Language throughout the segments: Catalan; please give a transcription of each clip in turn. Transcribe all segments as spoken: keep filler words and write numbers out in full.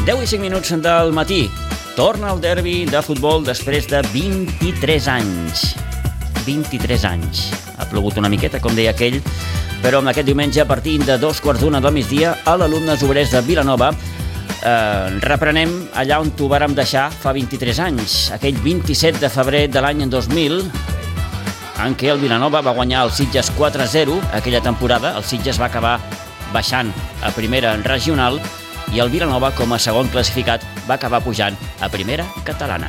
deu i cinc minuts del matí. Torna el derbi de futbol després de vint-i-tres anys. vint-i-tres anys. Ha plogut una miqueta, com deia aquell, però en aquest diumenge, a partir de dos quarts d'una del migdia, a l'Alumnes Obrers de Vilanova, eh, reprenem allà on t'ho vàrem deixar fa vint-i-tres anys, aquell vint-i-set de febrer de l'any dos mil, en què el Vilanova va guanyar el Sitges quatre a zero. Aquella temporada el Sitges va acabar baixant a primera regional i el Vilanova, com a segon classificat, va acabar pujant a primera catalana.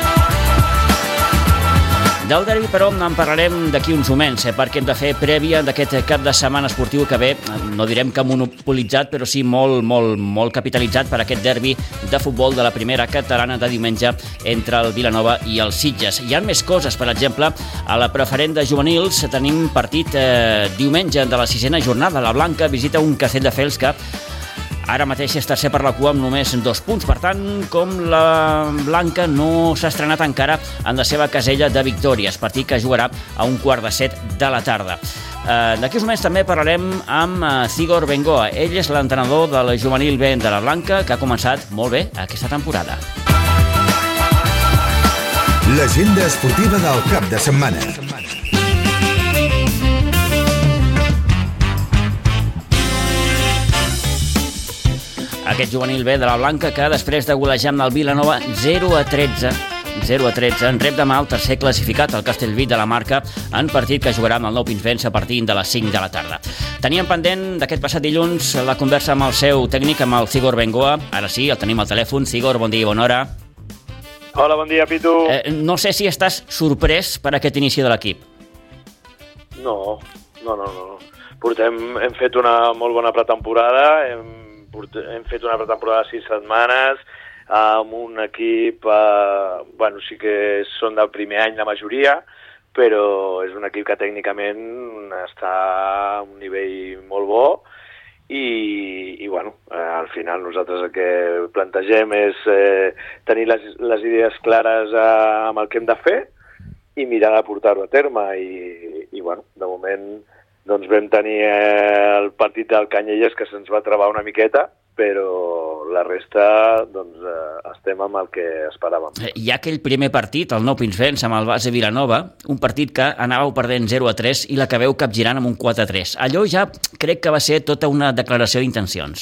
Del derbi, però, en parlarem d'aquí uns moments, eh, perquè hem de fer prèvia d'aquest cap de setmana esportiu que ve, no direm que monopolitzat, però sí molt, molt, molt capitalitzat per aquest derbi de futbol de la primera catalana de diumenge entre el Vilanova i el Sitges. Hi ha més coses, per exemple, a la preferent de juvenils tenim partit eh, diumenge de la sisena jornada. La Blanca visita un Castelldefels que ara mateix és tercer per la cua amb només dos punts. Per tant, com la Blanca no s'ha estrenat encara en la seva casella de victòries, partit que jugarà a un quart de set de la tarda. Eh, D'aquí uns moments també parlarem amb Cigor Bengoa. Ell és l'entrenador del juvenil B de la Blanca, que ha començat molt bé aquesta temporada. L'agenda esportiva del cap de setmana. Aquest juvenil B de la Blanca que després de golejar amb el Vilanova zero a tretze en rep demà el tercer classificat, el Castellví de la Marca, en partit que jugarà amb el Nou Pinsbens a partir de les cinc de la tarda. Teníem pendent d'aquest passat dilluns la conversa amb el seu tècnic, amb el Cigor Bengoa. Ara sí, el tenim al telèfon. Cigor, bon dia i bona hora. Hola, bon dia, Pitu. Eh, no sé si estàs sorprès per aquest inici de l'equip. No, no, no, no. Portem, hem fet una molt bona pretemporada, hem hem fet una pretemporada de sis setmanes amb un equip, eh, bueno, sí que són del primer any la majoria, però és un equip que tècnicament està a un nivell molt bo i, i bueno, eh, al final nosaltres el que plantegem és eh, tenir les, les idees clares eh, amb el que hem de fer i mirar de portar-ho a terme i, i bueno, de moment doncs vam tenir el partit del Canyelles que se'ns va travar una miqueta, però la resta doncs, eh, estem amb el que esperàvem. Hi ha aquell primer partit, el Nou Pinsbens, amb el Base Vilanova, un partit que anàveu perdent zero a tres i l'acabeu capgirant amb un quatre a tres. Allò ja crec que va ser tota una declaració d'intencions.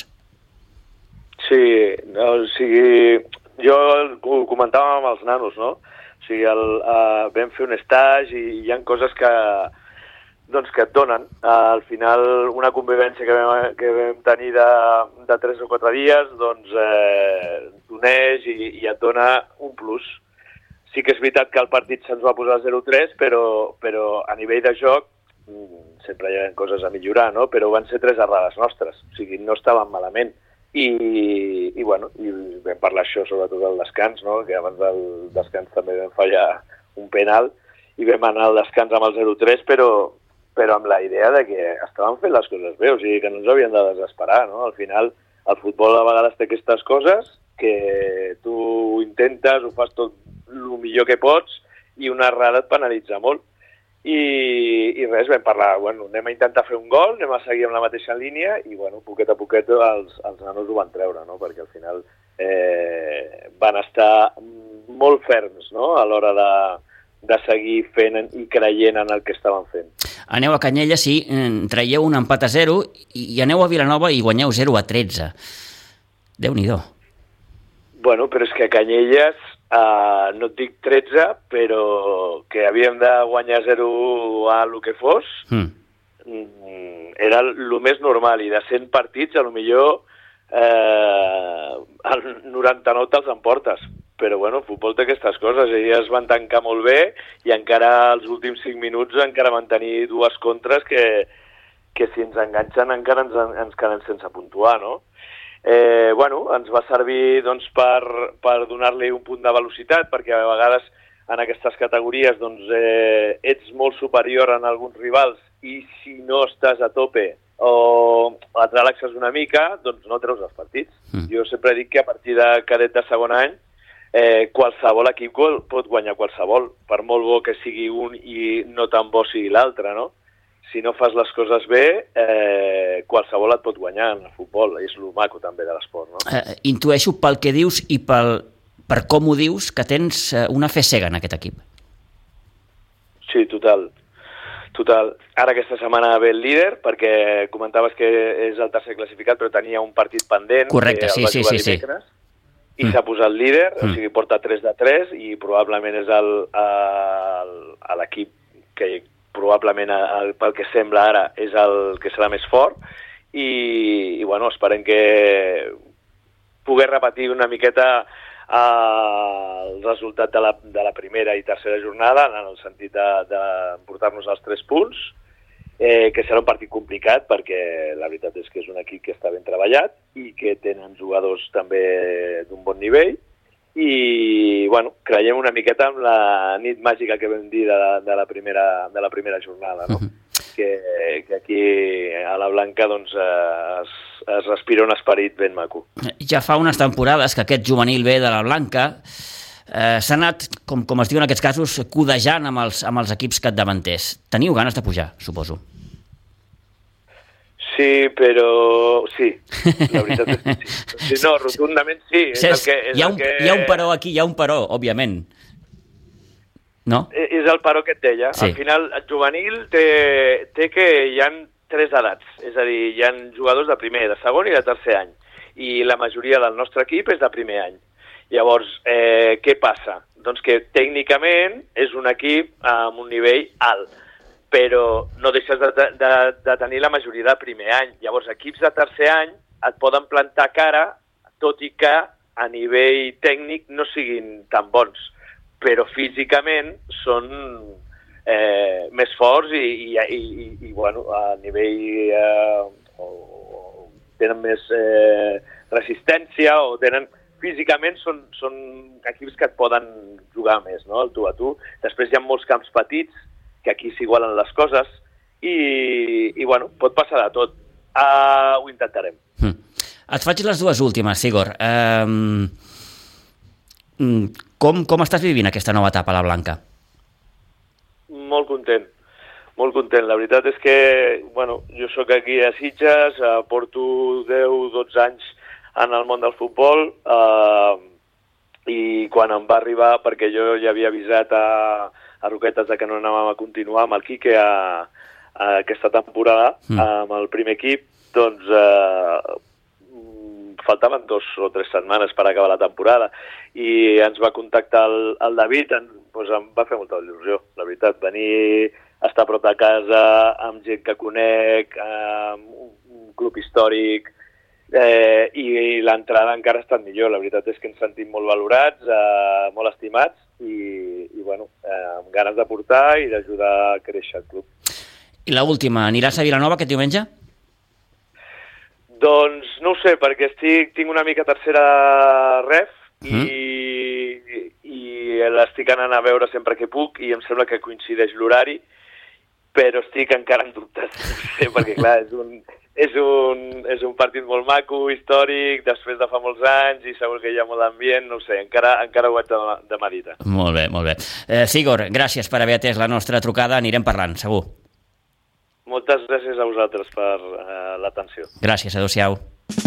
Sí, no, o sigui, jo ho comentàvem amb els nanos, no? O sigui, el, uh, vam fer un stage i hi ha coses que doncs que et donen. Uh, al final, una convivència que vam, que vam tenir de, de tres o quatre dies, doncs eh, t'uneix i, i et dona un plus. Sí que és veritat que el partit se'ns va posar zero a tres, però, però a nivell de joc sempre hi ha coses a millorar, no? Però van ser tres errades nostres, o sigui, no estaven malament. I, i bueno, i vam parlar això sobretot al descans, no? Que abans del descans també vam fallar un penal i vam anar al descans amb el zero a tres, però però amb la idea de que estàvem fent les coses bé, o sigui, que no ens havien de desesperar, no? Al final, el futbol a vegades té aquestes coses que tu intentes, ho fas tot el millor que pots i una errada et penalitza molt. I, i res, vam parlar, bueno, anem a intentar fer un gol, anem a seguir amb la mateixa línia i, bueno, poquet a poquet els, els nanos ho van treure, no? Perquè al final eh, van estar molt ferms, no? A l'hora de de seguir fent i creient en el que estaven fent. Aneu a Canyelles, sí, traieu un empat a zero i aneu a Vilanova i guanyeu zero a tretze. Déu-n'hi-do. Bueno, però és que a Canyelles, eh, no et dic tretze, però que havíem de guanyar zero a lo que fos, mm. era el més normal, i de cent partits, a lo millor eh, el noranta-nou te'ls emportes. Però, bueno, el futbol té aquestes coses. Ells es van tancar molt bé i encara els últims cinc minuts encara van tenir dues contres que, que si ens enganxen encara ens, ens quedem sense puntuar, no? Eh, bueno, ens va servir doncs, per, per donar-li un punt de velocitat, perquè a vegades en aquestes categories doncs, eh, ets molt superior en alguns rivals i si no estàs a tope o et relaxes una mica, doncs no treus els partits. Mm. Jo sempre dic que a partir de cadet de segon any Eh, qualsevol equip pot guanyar qualsevol, per molt bo que sigui un i no tan bo sigui l'altre, no? si no fas les coses bé, eh, qualsevol et pot guanyar en el futbol. És lo maco també de l'esport, no? Eh, intueixo pel que dius i pel, per com ho dius que tens una fe cega en aquest equip. Sí, total. Total. Ara aquesta setmana ve el líder, perquè comentaves que és el tercer classificat, però tenia un partit pendent. Correcte, sí, sí, sí, sí. I mm. s'ha posat líder, mm. o sigui, porta tres de tres, i probablement és el, el, l'equip que probablement, el, pel que sembla ara, és el que serà més fort, i, i bueno, esperem que poder repetir una miqueta el resultat de la, de la primera i tercera jornada, en el sentit de, de portar-nos als tres punts, eh, que serà un partit complicat perquè la veritat és que és un equip que està ben treballat i que tenen jugadors també d'un bon nivell i bueno, creiem una miqueta en la nit màgica que vam dir de la, de la, primera, de la primera jornada, no? Uh-huh. que, que aquí a la Blanca doncs, es, es respira un esperit ben maco. Ja fa unes temporades que aquest juvenil B de la Blanca eh, s'ha anat, com, com es diu en aquests casos, codejant amb els, amb els equips capdavanters. Teniu ganes de pujar, suposo? Sí, però sí, la veritat és que sí. sí no, rotundament sí. És el que, és hi, ha un, el que... hi ha un però aquí, hi ha un però, òbviament. No? És el però que et deia. Sí. Al final, el juvenil té, té que hi ha tres edats, és a dir, hi ha jugadors de primer, de segon i de tercer any, i la majoria del nostre equip és de primer any. Llavors, eh, què passa? Doncs que tècnicament és un equip amb un nivell alt, però no deixes de, de, de tenir la majoria de primer any. Llavors, equips de tercer any et poden plantar cara, tot i que a nivell tècnic no siguin tan bons, però físicament són eh, més forts i, i, i, i, i bueno, a nivell eh, o, o tenen més eh, resistència o tenen... Físicament són, són equips que et poden jugar més, no?, el tu a tu. Després hi ha molts camps petits que aquí s'igualen les coses i, i bueno, pot passar de tot. Uh, ho intentarem. Mm. Et faig les dues últimes, Sigor. Um, com, com estàs vivint aquesta nova etapa a la Blanca? Molt content, molt content. La veritat és que, bueno, jo sóc aquí a Sitges, uh, porto deu dotze anys en el món del futbol uh, i quan em va arribar, perquè jo ja havia avisat a, a Roquetes de que no anàvem a continuar amb el Quique a, a aquesta temporada, mm. amb el primer equip, doncs uh, faltaven dos o tres setmanes per acabar la temporada i ens va contactar el, el David, en, doncs em va fer molta il·lusió, la veritat, venir a estar a prop de casa, amb gent que conec, amb un, un club històric, Eh, i, i l'entrada encara ha estat millor. La veritat és que ens sentim molt valorats, eh, molt estimats i, i bueno, eh, amb ganes de portar i d'ajudar a créixer el club. I l'última, aniràs a Vilanova aquest diumenge? Doncs no ho sé, perquè estic, tinc una mica tercera ref mm. i, i l'estic anant a veure sempre que puc i em sembla que coincideix l'horari, però estic encara en dubtes, no sé, perquè clar, és un... És un, és un partit molt maco, històric, després de fa molts anys i segur que hi ha molt d'ambient, no ho sé, encara, encara ho haig de, de meditar. Molt bé, molt bé. Eh, Sigor, gràcies per haver atès la nostra trucada, anirem parlant, segur. Moltes gràcies a vosaltres per eh, l'atenció. Gràcies, adéu-siau.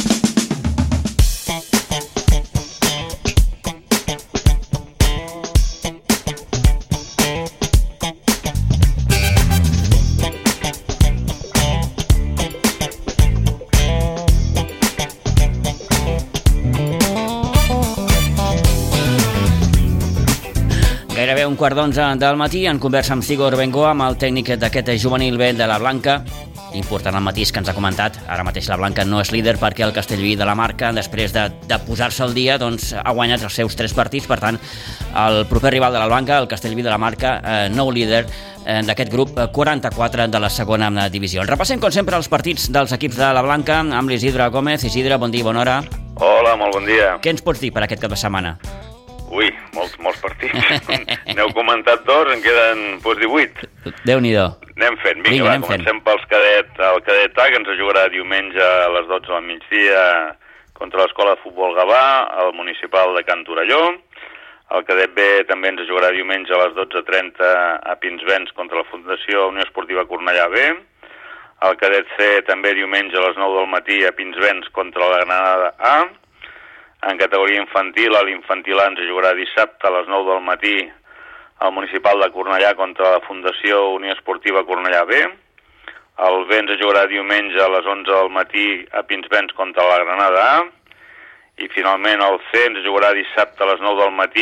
Gairebé un quart d'onze del matí en conversa amb Sigor Bengoa, amb el tècnic d'aquest juvenil B de la Blanca. Important el matís que ens ha comentat. Ara mateix la Blanca no és líder perquè el Castellví de la Marca, després de, de posar-se al dia, doncs, ha guanyat els seus tres partits. Per tant, el proper rival de la Blanca, el Castellví de la Marca, eh, nou líder eh, d'aquest grup, quaranta-quatre de la segona divisió. Repassem, com sempre, els partits dels equips de la Blanca amb l'Isidre Gómez. Isidre, bon dia, bona hora. Hola, molt bon dia. Què ens pots dir per aquest cap de setmana? Ui, molts, molts partits. N'heu comentat dos, en queden doncs, divuit. Déu-n'hi-do. Anem fent. Vinga, Vinga, va, anem comencem fent. Pels cadet, el cadet A, que ens jugarà diumenge a les dotze del migdia contra l'Escola de Futbol Gavà, al municipal de Can Torelló. El cadet B també ens jugarà diumenge a les dotze trenta a Pinsbens contra la Fundació Unió Esportiva Cornellà B. El cadet C també diumenge a les nou del matí a Pinsbens contra la Granada A. En categoria infantil, l'infantil A ens jugarà dissabte a les nou del matí al Municipal de Cornellà contra la Fundació Unió Esportiva Cornellà B. El B ens jugarà diumenge a les onze del matí a Pinsbens contra la Granada A. I finalment el C ens jugarà dissabte a les nou del matí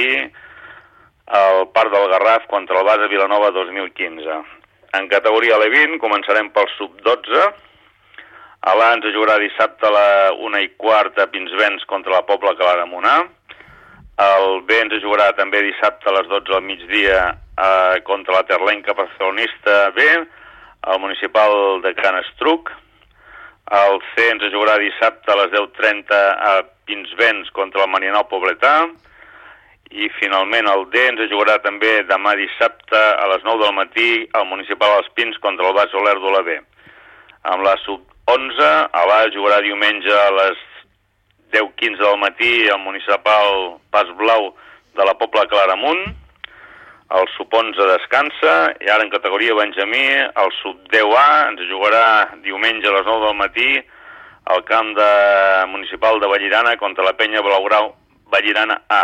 al Parc del Garraf contra el Basa Vilanova dos mil quinze. En categoria L vint començarem pel sub dotze. A l'A ens jugarà dissabte a la una i quart a Pinsbens contra la Pobla Claramunt A. El B ens jugarà també dissabte a les dotze al migdia eh, contra la Terlenca Barcelonista B, al Municipal de Can Estruc. El C ens jugarà dissabte a les deu trenta a Pinsbens contra el Marianao Pobletà. I finalment el D ens jugarà també demà dissabte a les nou del matí al Municipal dels Pins contra el Bas Olèrdola B. Amb la sub onze, a l'A jugarà diumenge a les deu quinze del matí al Municipal Pas Blau de la Pobla Claramunt. El sub onze descansa i ara en categoria Benjamí el sub deu A ens jugarà diumenge a les nou del matí al camp de municipal de Vallirana contra la Penya Blaugrau Vallirana A.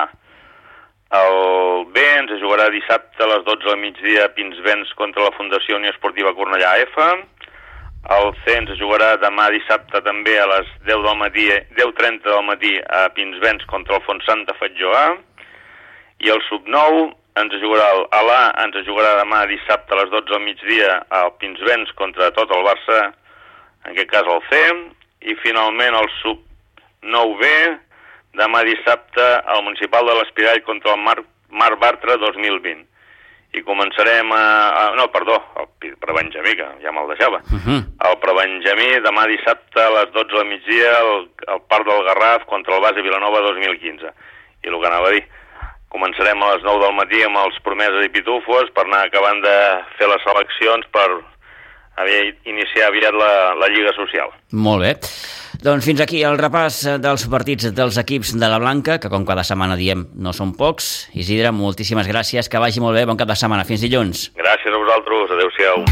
El B ens jugarà dissabte a les dotze del migdia a Pinsbens contra la Fundació Unió Esportiva Cornellà F. El C ens jugarà demà dissabte també a les deu del matí, deu trenta del matí a Pinsbens contra el Fontsanta Fatjó A. I el sub nou ens jugarà a l'A ens jugarà demà dissabte a les dotze del migdia al Pinsbens contra tot el Barça, en aquest cas el C. I finalment el sub nou B demà dissabte al Municipal de l'Espirall contra el Mar, Mar Bartra dos mil vint. I començarem a... a no, perdó, el prebenjamí, que ja me'l deixava. Uh -huh. El prebenjamí demà dissabte a les dotze del migdia al, al Parc del Garraf contra el Basa Vilanova dos mil quinze. I el que anava a dir, començarem a les nou del matí amb els promeses i pitufos per anar acabant de fer les seleccions per haver iniciar aviat la, la Lliga Social. Molt bé. Doncs fins aquí el repàs dels partits dels equips de la Blanca, que com cada setmana diem no són pocs. Isidre, moltíssimes gràcies, que vagi molt bé, bon cap de setmana, fins dilluns. Gràcies a vosaltres, adeu-siau.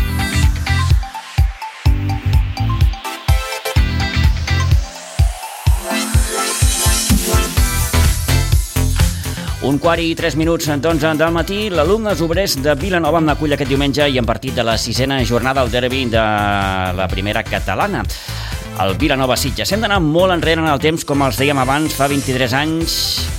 Un quart i tres minuts d'onze del matí, l'Alumnes Obrers de Vilanova acull aquest diumenge i en partit de la sisena jornada al derbi de la primera catalana. El Vilanova Sitges. Hem d'anar molt enrere en el temps, com els dèiem abans, fa vint-i-tres anys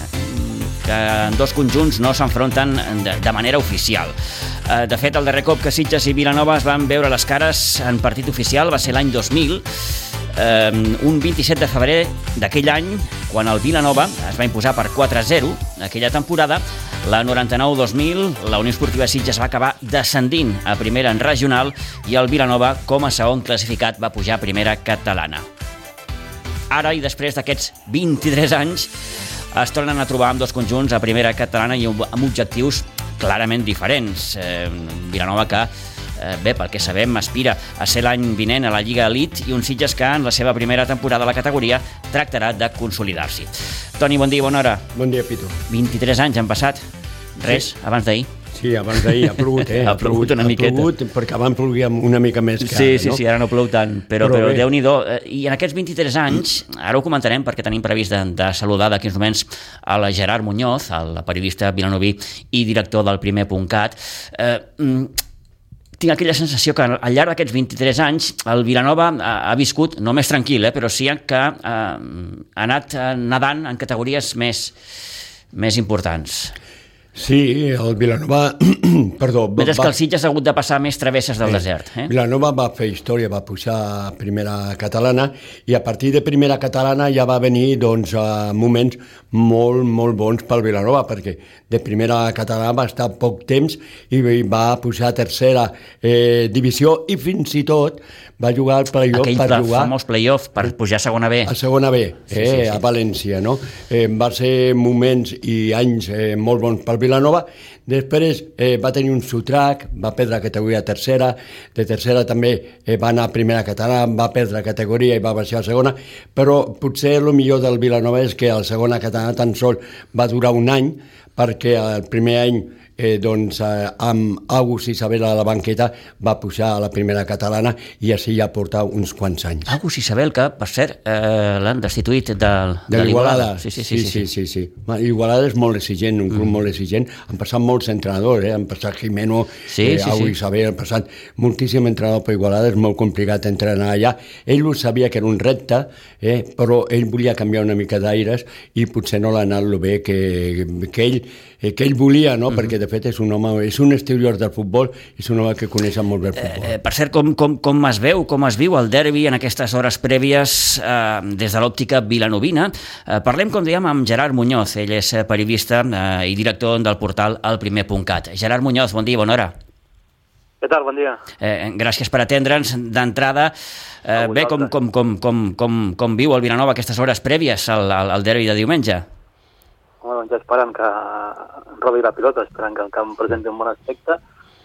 que dos conjunts no s'enfronten de, de manera oficial. De fet, el darrer cop que Sitges i Vilanova es van veure les cares en partit oficial va ser l'any dos mil, eh, un vint-i-set de febrer d'aquell any, quan el Vilanova es va imposar per quatre a zero. Aquella temporada, la noranta-nou dos mil, la Unió Esportiva Sitges va acabar descendint a primera en regional i el Vilanova, com a segon classificat, va pujar a primera catalana. Ara, i després d'aquests vint-i-tres anys, es tornen a trobar amb dos conjunts a primera catalana i amb objectius clarament diferents. Eh, Vilanova que, eh, bé, pel que sabem, aspira a ser l'any vinent a la Lliga Elite i un Sitges que en la seva primera temporada a la categoria tractarà de consolidar-s'hi. Toni, bon dia, bona hora. Bon dia, Pitu. vint-i-tres anys han passat. Res, sí. Abans d'ahir. Sí, abans d'ahir ha plogut, eh? ha plogut una ha miqueta. Ha plogut, perquè abans ploguia una mica més que sí, ara, sí, no? Sí, ara no plou tant, però, però, però Déu-n'hi-do. I en aquests vint-i-tres anys, ara ho comentarem perquè tenim previst de, de saludar d'aquí uns moments a la Gerard Muñoz, el periodista vilanoví i director del primer punt cat. Eh, tinc aquella sensació que al llarg d'aquests vint-i-tres anys el Vilanova ha, ha viscut, no més tranquil, eh, però sí que eh, ha anat nedant en categories més, més importants. Sí, el Vilanova... Perdó. Mentre que el Sitges ha hagut de passar més travesses del eh, desert. Eh? Vilanova va fer història, va pujar a primera catalana i a partir de primera catalana ja va venir doncs, a moments molt, molt bons pel Vilanova, perquè de primera catalana va estar poc temps i va pujar a tercera eh, divisió i fins i tot va jugar al play-off Aquell per Aquell jugar... famós play-off per pujar a segona B. A segona B, eh, sí, sí, sí. a València, no? Eh, va ser moments i anys eh, molt bons pel Vilanova. Després eh, va tenir un sotrac, va perdre la categoria tercera, de tercera també eh, va anar a primera catalana, va perdre la categoria i va baixar a segona, però potser el millor del Vilanova és que a la segona catalana tan sol va durar un any, perquè el primer any eh, doncs, eh, amb Agus Isabel a la banqueta va pujar a la primera catalana i així ja porta uns quants anys. Agus Isabel, que per cert eh, l'han destituït del, de, de l'Igualada. Sí, sí, sí, sí, sí, sí, sí. Igualada és molt exigent, un club mm. molt exigent. Han passat molts entrenadors, eh? Han passat Jimeno, sí, eh, sí, Agus sí. Isabel, han passat moltíssim entrenador per Igualada, és molt complicat entrenar allà. Ell ho sabia que era un repte, eh? Però ell volia canviar una mica d'aires i potser no l'ha anat lo bé que, que, ell, eh, que ell volia, no? Mm. Perquè de fet és un home, és un exterior del futbol, és un home que coneix molt bé el futbol. Eh, per cert, com, com, com es veu, com es viu el derbi en aquestes hores prèvies eh, des de l'òptica vilanovina? Eh, parlem, com dèiem, amb Gerard Muñoz. Ell és periodista eh, i director del portal el primer punt cat. Gerard Muñoz, bon dia, bona hora. Què tal, bon dia. Eh, gràcies per atendre'ns. D'entrada, eh, bé, com, com, com, com, com, com viu el Vilanova aquestes hores prèvies al, al, al derbi de diumenge? Home, doncs esperant que robi la pilota, esperant que el camp presenti un bon aspecte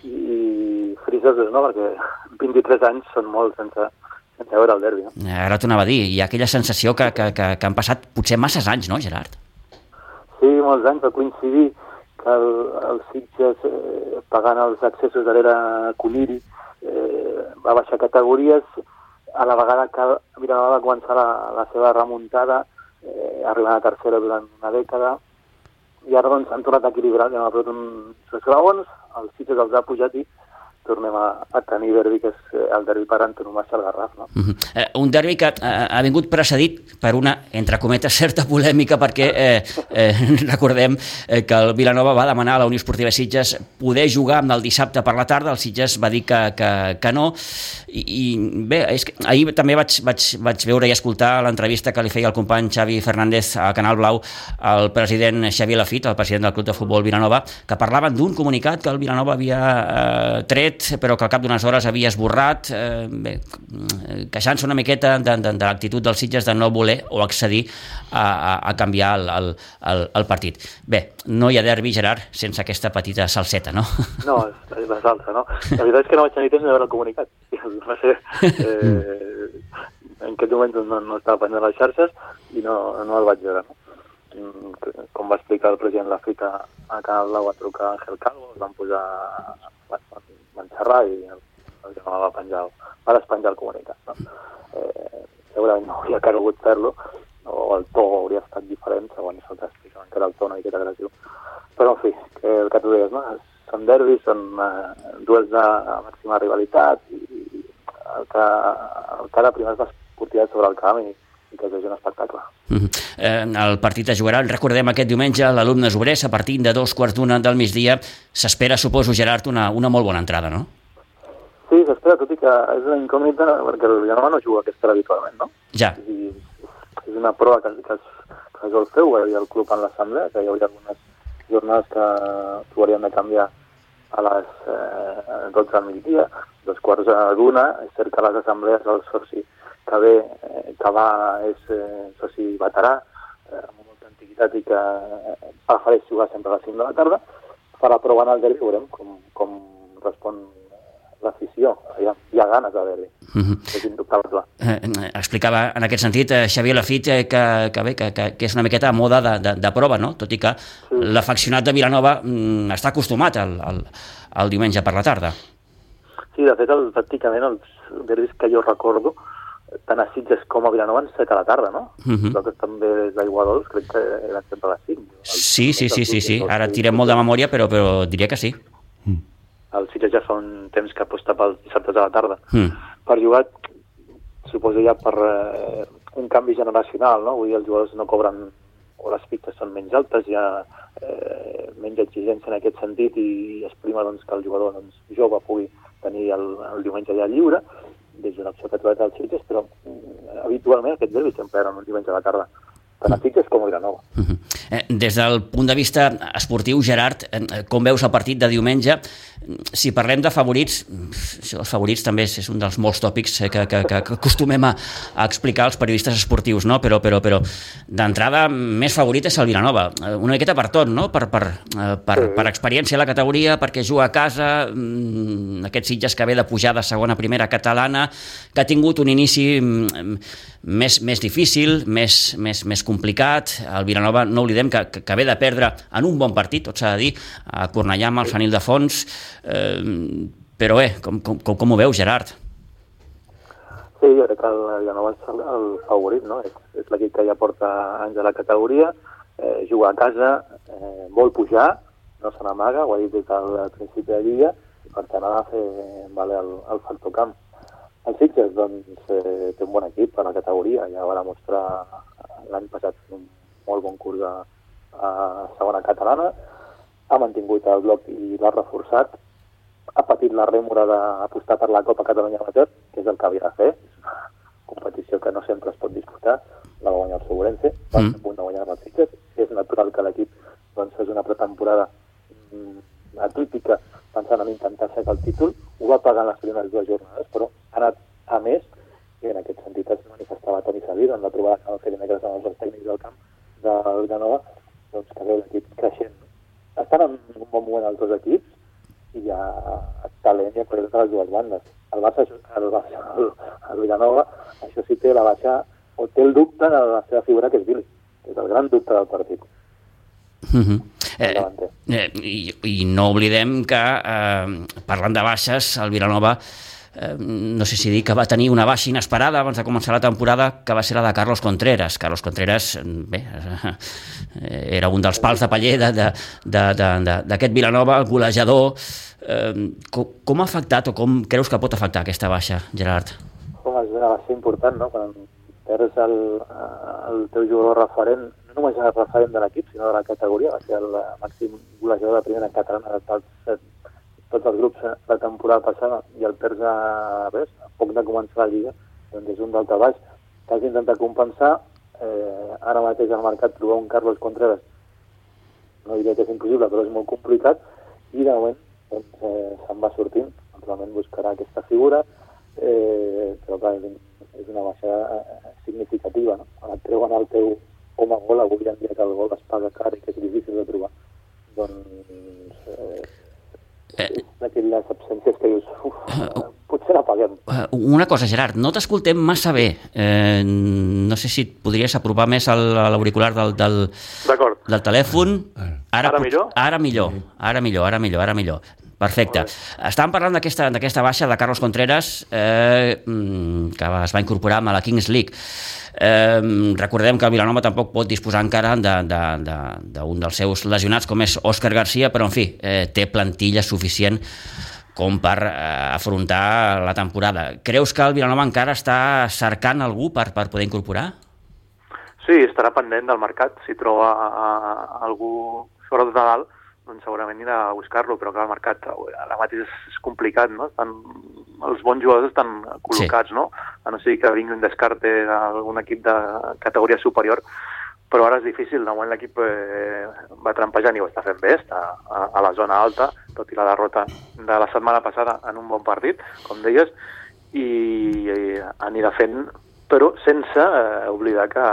i frisosos, no? Perquè vint-i-tres anys són molts sense, sense veure el derbi. No? Ara t'ho anava a dir, hi ha aquella sensació que, que, que, que han passat potser masses anys, no, Gerard? Sí, molts anys, va coincidir que el, el Sitges, eh, pagant els accessos darrere Cuniri, eh, va baixar categories, a la vegada que Vilanova va començar la, la seva remuntada, eh, arribant a tercera durant una dècada, i ara doncs han tornat a equilibrar, ja hem perdut uns esglaons, el Sitges els ha pujat i tornem a, a tenir derbi, que és el derbi per antonomàsia al Garraf. No? Uh -huh. eh, un derbi que eh, ha vingut precedit per una, entre cometes, certa polèmica, perquè eh, eh, recordem eh, que el Vilanova va demanar a la Unió Esportiva Sitges poder jugar el dissabte per la tarda, el Sitges va dir que, que, que no, i, i bé, és que ahir també vaig, vaig, vaig veure i escoltar l'entrevista que li feia el company Xavi Fernández a Canal Blau al president Xavier Lafit, el president del Club de Futbol Vilanova, que parlaven d'un comunicat que el Vilanova havia eh, tret, però que al cap d'unes hores havia esborrat, eh, bé, queixant-se una miqueta de, de, de l'actitud dels Sitges de no voler o accedir a, a, a canviar el, el, el, el partit. Bé, no hi ha derbi, Gerard, sense aquesta petita salseta, no? No, és, és la salsa, no? La veritat és que no vaig tenir temps de veure el comunicat. Va ser... Eh, en aquest moment no, no estava penjant les xarxes i no, no el vaig veure, no? Com va explicar el president Lafit a, a Canal Blau, va trucar Ángel Calvo, es van posar... Van, van xerrar i el, el va penjar, va despenjar el comunicat. No? Eh, segurament no hauria caregut fer-lo, o el to hauria estat diferent, segons el que explicaven, que era el to una miqueta agressiu. Però, en fi, que el que tu deies, no? Són derbis, són eh, duels de màxima rivalitat, i el que, el que ara primer és l'esportivitat sobre el camp i, i que és un espectacle. Uh-huh. Eh, el partit es jugarà, recordem, aquest diumenge a l'Alumnes Obrers, a partir de dos quarts d'una del migdia. S'espera, suposo, Gerard, una, una molt bona entrada, no? Sí, s'espera, tot i que és una incògnita, perquè el Vilanova no juga aquesta hora habitualment, no? Ja. I és una prova que, que, es, que es vol fer, ho havia el club en l'assemblea, que hi hauria algunes jornades que s'ho haurien de canviar a les eh, dotze al migdia, dos quarts d'una. És cert que a les assemblees el soci que ve, eh, que va, és eh, soci veterà, eh, amb molta antiguitat i que eh, prefereix jugar sempre a les cinc de la tarda. Farà prova en el derbi, veurem com, com respon l'afició. Hi ha, hi ha ganes de derbi. Uh-huh. És indubtable. Eh, explicava en aquest sentit eh, Xavier Lafit eh, que, que, bé, que, que, que és una miqueta a moda de, de, de prova, no? Tot i que sí. L'afeccionat de Vilanova mm, està acostumat al, al, al diumenge per la tarda. Sí, de fet, el, pràcticament els derbis que jo recordo, tant a Sitges com a Vilanova, han set a la tarda, no? Uh-huh. Nosaltres també d'Aigua Dols, crec que eren sempre a les cinc. Sí, sí, sí, sí, sí. Ara tirem molt de memòria, però, però diria que sí. Mm. El Sitges ja fa un temps que aposta pels dissabtes a la tarda. Mm. Per jugar, suposo ja per eh, un canvi generacional, no? Avui els jugadors no cobren, o les fitxes són menys altes, hi ha eh, menys exigència en aquest sentit i es prima doncs, que el jugador doncs, jove pugui tenir el, el diumenge ja lliure, des d'una opció que ha trobat als Sitges, però eh, habitualment aquest derbi sempre eren un diumenge a la tarda, tant a Sitges com a Vilanova. Uh-huh. Eh, des del punt de vista esportiu, Gerard, eh, com veus el partit de diumenge? Si parlem de favorits, els favorits també és un dels molts tòpics que, que, que acostumem a, a explicar als periodistes esportius, no? Però, però, però d'entrada més favorit és el Vilanova, una miqueta per tot, no? Per, per, per, sí. per experiència a la categoria, perquè juga a casa, aquest Sitges que ve de pujar de segona a primera catalana, que ha tingut un inici més, més difícil, més, més, més complicat. El Vilanova, no oblidem que, que, que ve de perdre en un bon partit, tot s'ha de dir, a Cornellà amb el Sant Ildefons. Eh, però bé, com, com, com ho veus, Gerard? Sí, jo crec que el Vilanova és el, el favorit, no? És, és l'equip que ja porta anys a la categoria, eh, juga a casa, eh, vol pujar, no se n'amaga, ho ha dit des del principi de lliga, i per tant ha de fer valer el, el factor camp. El Sitges, doncs, eh, té un bon equip a la categoria, ja va demostrar l'any passat un molt bon curs a, a segona catalana, ha mantingut el bloc i l'ha reforçat, ha patit la rèmora d'apostar per la Copa Catalunya Amateur, que és el que havia de fer, és una competició que no sempre es pot disputar, la va guanyar el Segurense, va mm. a punt de guanyar el Sitges, és natural que l'equip doncs, fes una pretemporada mm, atípica, pensant en intentar aixecar el títol, ho va pagar en les primeres dues jornades, però ha anat a més, i en aquest sentit es manifestava Toni Sabir en la trobada que va fer dimecres amb els tècnics del camp del Vilanova, doncs que veu l'equip creixent. Estan en un bon moment els dos equips, i hi ha talent i qualitat a les dues bandes. El Barça, el, el, el Vilanova, això sí té la baixa, o té el dubte de la seva figura, que és Billy, que és el gran dubte del partit. Mm-hmm. Eh, eh, i, i no oblidem que eh, parlant de baixes, el Vilanova eh, no sé si dir que va tenir una baixa inesperada abans de començar la temporada, que va ser la de Carlos Contreras. Carlos Contreras, bé, eh, era un dels pals de paller d'aquest Vilanova, el golejador. Eh, com, com ha afectat o com creus que pot afectar aquesta baixa, Gerard? Home, és una baixa important, no? Quan perds el, el teu jugador referent, no només el referent de l'equip, sinó de la categoria, va ser el màxim golejador de primera catalana de tots, tots els grups la temporada passada, i el perds a, res, a poc de començar la Lliga, doncs és un d'alta baix, que has d'intentar compensar. Eh, ara mateix al mercat trobar un Carlos Contreras, no diria que és impossible, però és molt complicat, i de moment doncs, eh, se'n va sortint, naturalment buscarà aquesta figura, eh, però clar, és una baixa significativa, no? Quan et treuen el teu home gol, avui en dia que el gol es paga car i que és difícil de trobar, doncs eh, eh. d'aquelles absències que dius, uf, potser la paguem. Una cosa, Gerard, no t'escoltem massa bé, eh, no sé si et podries apropar més a l'auricular del, del, del telèfon. Ara, ara millor? Ara millor, ara millor, ara millor, ara millor. Perfecte. Estàvem parlant d'aquesta d'aquesta baixa de Carlos Contreras, eh, que es va incorporar a la Kings League. Eh, recordem que el Vilanova tampoc pot disposar encara d'un de, de, de dels seus lesionats, com és Òscar Garcia, però en fi, eh, té plantilla suficient com per eh, afrontar la temporada. Creus que el Vilanova encara està cercant algú per, per poder incorporar? Sí, estarà pendent del mercat. Si troba uh, algú sobretot de dalt, doncs segurament anirà a buscar-lo, però que el mercat ara mateix és, és complicat, no? Estan, els bons jugadors estan col·locats, sí. No? A no ser que vingui un descarte d'algun equip de categoria superior, però ara és difícil. De moment l'equip eh, va trampejant i ho està fent bé, està a, a la zona alta, tot i la derrota de la setmana passada en un bon partit, com deies, i, i anirà fent, però sense eh, oblidar que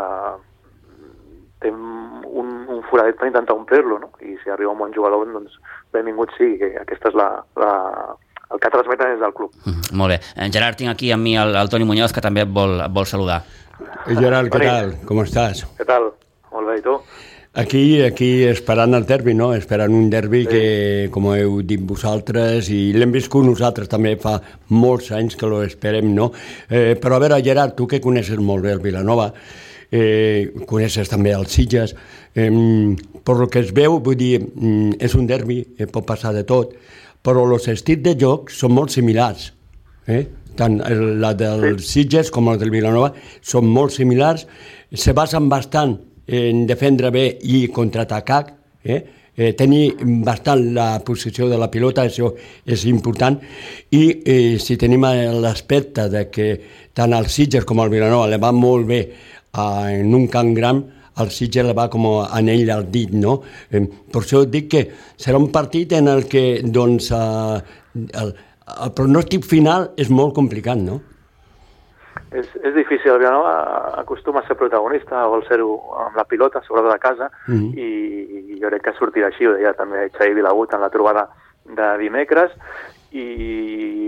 té un, un foradet per intentar omplir-lo, no? I si arriba un bon jugador, doncs benvingut sigui, que aquesta és la, la, el que transmeten des del club. Mm, molt bé. En Gerard, tinc aquí amb mi el, el Toni Muñoz, que també et vol, et vol saludar. Gerard, què tal? Com estàs? Què tal? Molt bé, i tu? Aquí, aquí esperant el derbi, no? Esperant un derbi sí. Que, com heu dit vosaltres, i l'hem viscut nosaltres també fa molts anys que lo esperem, no? Eh, però a veure, Gerard, tu que coneixes molt bé el Vilanova, eh, coneixes també els Sitges, eh, per lo que es veu, vull dir, és un derbi, eh, pot passar de tot, però els estils de joc són molt similars, eh? Tant la dels Sitges com la del Vilanova són molt similars, se basen bastant en defendre bé i contraatacar, eh? Eh, tenir bastant la posició de la pilota, això és important, i eh, si tenim l'aspecte de que tant el Sitges com el Vilanova le va molt bé eh, en un camp gran, el Sitges le va com a anell al dit, no? Eh, per això dic que serà un partit en el que doncs, eh, el, el pronòstic final és molt complicat, no? És, és difícil, el Vilanova acostuma a ser protagonista, vol ser-ho amb la pilota, sobretot a casa, mm-hmm. i, i jo crec que sortirà així, ho deia també Xavi Vilagut en la trobada de dimecres, i,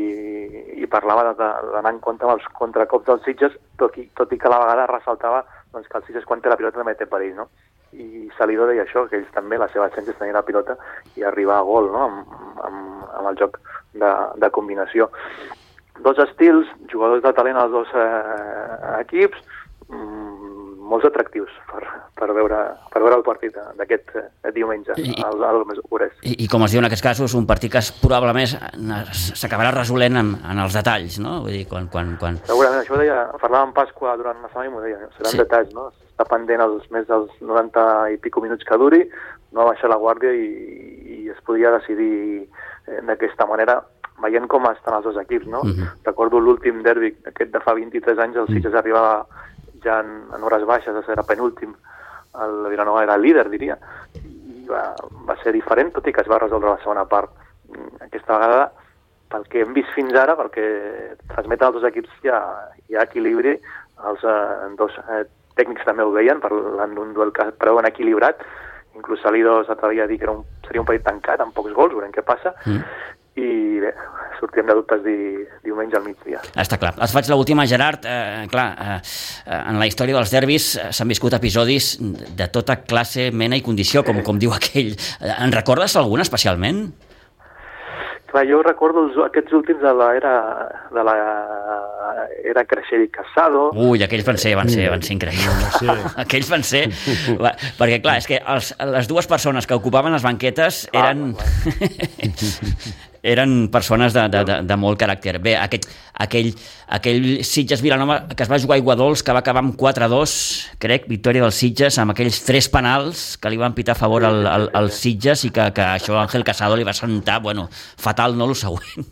i parlava d'anar en compte amb els contracops dels Sitges, tot i, tot i que a la vegada ressaltava doncs que el Sitges quan té la pilota també té perill, no? I Salido deia això, que ells també, la seva essència és tenir la pilota i arribar a gol, no? amb, amb, amb el joc de, de combinació. Dos estils, jugadors de talent als dos eh, equips, mmm, molts atractius per, per, veure, per veure el partit d'aquest eh, diumenge, I, al, al Mesures. I, I com es diu en aquests casos, un partit que es, probablement s'acabarà resolent en, en els detalls, no? Vull dir, quan, quan, quan... Segurament, això ho deia, parlàvem Pasqua durant la setmana i m'ho deia, seran sí. detalls, no? Està pendent els més dels noranta i pico minuts que duri, no baixar la guàrdia i, i es podia decidir eh, d'aquesta manera, veient com estan els dos equips, no? Uh-huh. Recordo l'últim derbi, aquest de fa vint-i-tres anys, el Sitges uh-huh. arribava ja en, en hores baixes, era penúltim, el Vilanova era líder, diria, i va, va ser diferent, tot i que es va resoldre la segona part. Aquesta vegada, pel que hem vist fins ara, pel que transmeten els dos equips, hi ha, hi ha equilibri, els eh, dos eh, tècnics també ho veien, parlant d'un duel que preveuen equilibrat, inclús Salido s'atrevia a dir que era un, seria un partit tancat, amb pocs gols, veurem què passa, mm. i bé, sortirem de dubtes di, diumenge al migdia. Està clar. Els faig l'última, Gerard. Eh, clar, eh, en la història dels derbis s'han viscut episodis de tota classe, mena i condició, com, com diu aquell. En recordes algun especialment? Clar, jo recordo els, aquests últims de l'era de la era Creixell i Casado. Ui, aquells van ser, van ser, van ser increïbles. Sí. Aquells van ser... Perquè, clar, és que els, les dues persones que ocupaven les banquetes eren... Ah, eren persones de, de, de, de molt caràcter. Bé, aquest, aquell, aquell Sitges-Vilanova que es va jugar a Aiguadols, que va acabar amb quatre a dos, crec, victòria dels Sitges, amb aquells tres penals que li van pitar a favor al, al, al Sitges i que, que això Ángel Casado li va sentar, bueno, fatal, no, el següent.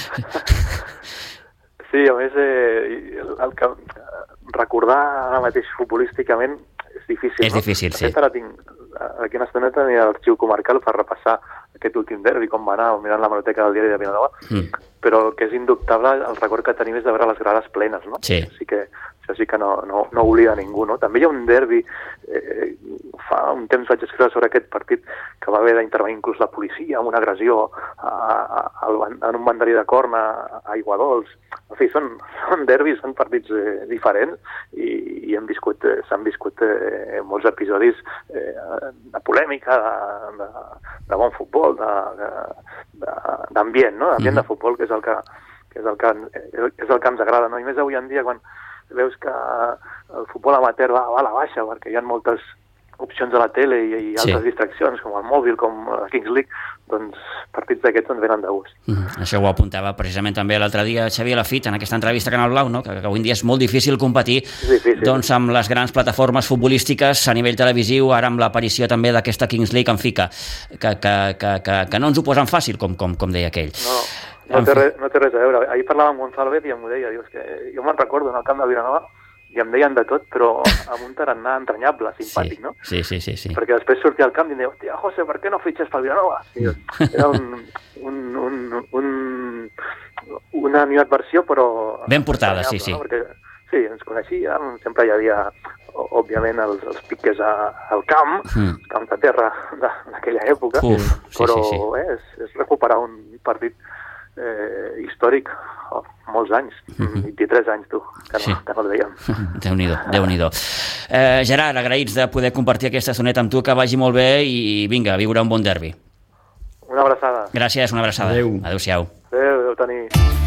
Sí, a més, eh, el, el que recordar ara mateix futbolísticament és difícil, és no? difícil, sí. Ara tinc, aquí en estoneta tenia l'arxiu comarcal per repassar aquest últim derbi, com va anar, mirant la hemeroteca del diari de Vilanova, mm. però el que és indubtable, el record que tenim és de veure les grades plenes, no? Sí. Així que, això sí que no, no, no oblida ningú, no? També hi ha un derbi, eh, fa un temps vaig escriure sobre aquest partit, que va haver d'intervenir inclús la policia amb una agressió a, a, a, en un banderi de corna a Aiguadols. En fi, són, són derbis, són partits eh, diferents i, i hem viscut, eh, s'han viscut eh, molts episodis eh, de polèmica, de, de, de bon futbol, d'ambient, no? D'ambient mm-hmm. de futbol, que és el que, que, és el que, és el que ens agrada, no? I més avui en dia, quan veus que el futbol amateur va, va a la baixa, perquè hi ha moltes opcions a la tele i, i altres sí. distraccions, com el mòbil, com la Kings League, doncs partits d'aquests ens venen de gust. Mm, això ho apuntava precisament també l'altre dia Xavier Lafitte en aquesta entrevista a Canal Blau, no? que, que avui en dia és molt difícil competir difícil. Doncs, amb les grans plataformes futbolístiques a nivell televisiu, ara amb l'aparició també d'aquesta Kings League, en fi, que, que, que, que, que, que no ens ho posen fàcil, com, com, com deia aquell. No, no té, res, no té res a veure. Ahir parlava amb Gonzalo Bet i em ho deia, dius que jo me'n recordo en el camp de Vilanova i em deien de tot, però amb un tarannà entranyable, simpàtic, sí, no? Sí, sí, sí, sí. Perquè després sortia al camp i em deia, hòstia, José, per què no fitxes pel Vilanova? Sí, era un, un, un, un, una animadversió, però... Ben portada, sí, sí. No? Perquè, sí, ens coneixíem, sempre hi havia, òbviament, els, els piques a, al camp, mm. els camps de terra d'aquella època, Uf, sí, però sí, sí. Eh, és, és recuperar un partit eh, històric, oh, molts anys, mm-hmm. vint-i-tres anys, tu, que no, sí. que no el veiem. Déu-n'hi-do, Déu-n'hi-do. Eh, Gerard, agraïts de poder compartir aquesta estoneta amb tu, que vagi molt bé i vinga, a viure un bon derbi. Una abraçada. Gràcies, una abraçada. Adéu. Adéu-siau. Adéu, adéu, Toni.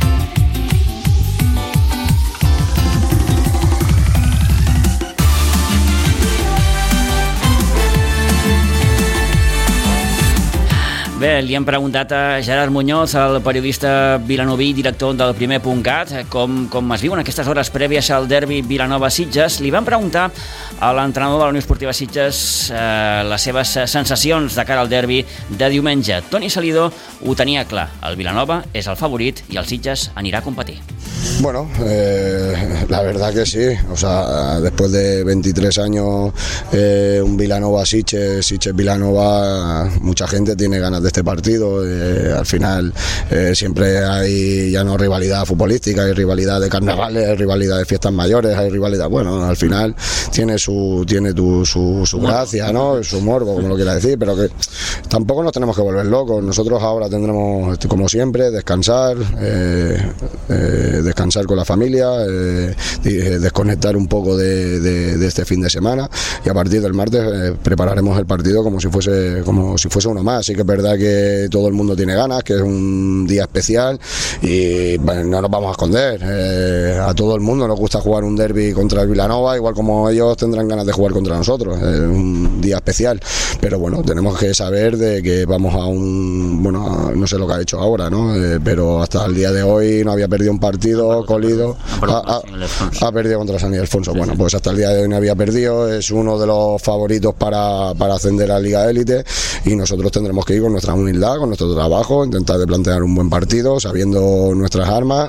Bé, li hem preguntat a Gerard Muñoz, el periodista vilanoví, director del primer punt cat, com, com es viuen aquestes hores prèvies al derbi Vilanova-Sitges. Li vam preguntar a l'entrenador de la Unió Esportiva Sitges eh, les seves sensacions de cara al derbi de diumenge. Toni Salido ho tenia clar, el Vilanova és el favorit i el Sitges anirà a competir. Bueno, eh, la verdad que sí, o sea, después de veintitrés años, eh, un Vilanova-Sitges, Sitges-Vilanova, mucha gente tiene ganas de este partido. Eh, al final eh, siempre hay ya no rivalidad futbolística, hay rivalidad de carnavales, hay rivalidad de fiestas mayores, hay rivalidad, bueno, al final tiene su tiene tu, su, su gracia, ¿no? Su morbo, como lo quiera decir, pero que tampoco nos tenemos que volver locos. Nosotros ahora tendremos, como siempre, descansar, eh, eh, descansar con la familia, eh, desconectar un poco de, de, de este fin de semana, y a partir del martes eh, prepararemos el partido como si fuese como si fuese uno más. Sí que es verdad que todo el mundo tiene ganas, que es un día especial, y bueno, no nos vamos a esconder. Eh, a todo el mundo nos gusta jugar un derbi contra el Vilanova, igual como ellos tendrán ganas de jugar contra nosotros. Es un día especial, pero bueno, tenemos que saber de que vamos a un, bueno, no sé lo que ha hecho ahora, ¿no? Eh, pero hasta el día de hoy no había perdido un partido, Colido ha, ha, ha perdido contra San Ildefonso. Bueno, pues hasta el día de hoy no había perdido, es uno de los favoritos para, para ascender a la Liga Élite, y nosotros tendremos que ir con nuestra humildad, con nuestro trabajo, intentar de plantear un buen partido, sabiendo nuestras armas,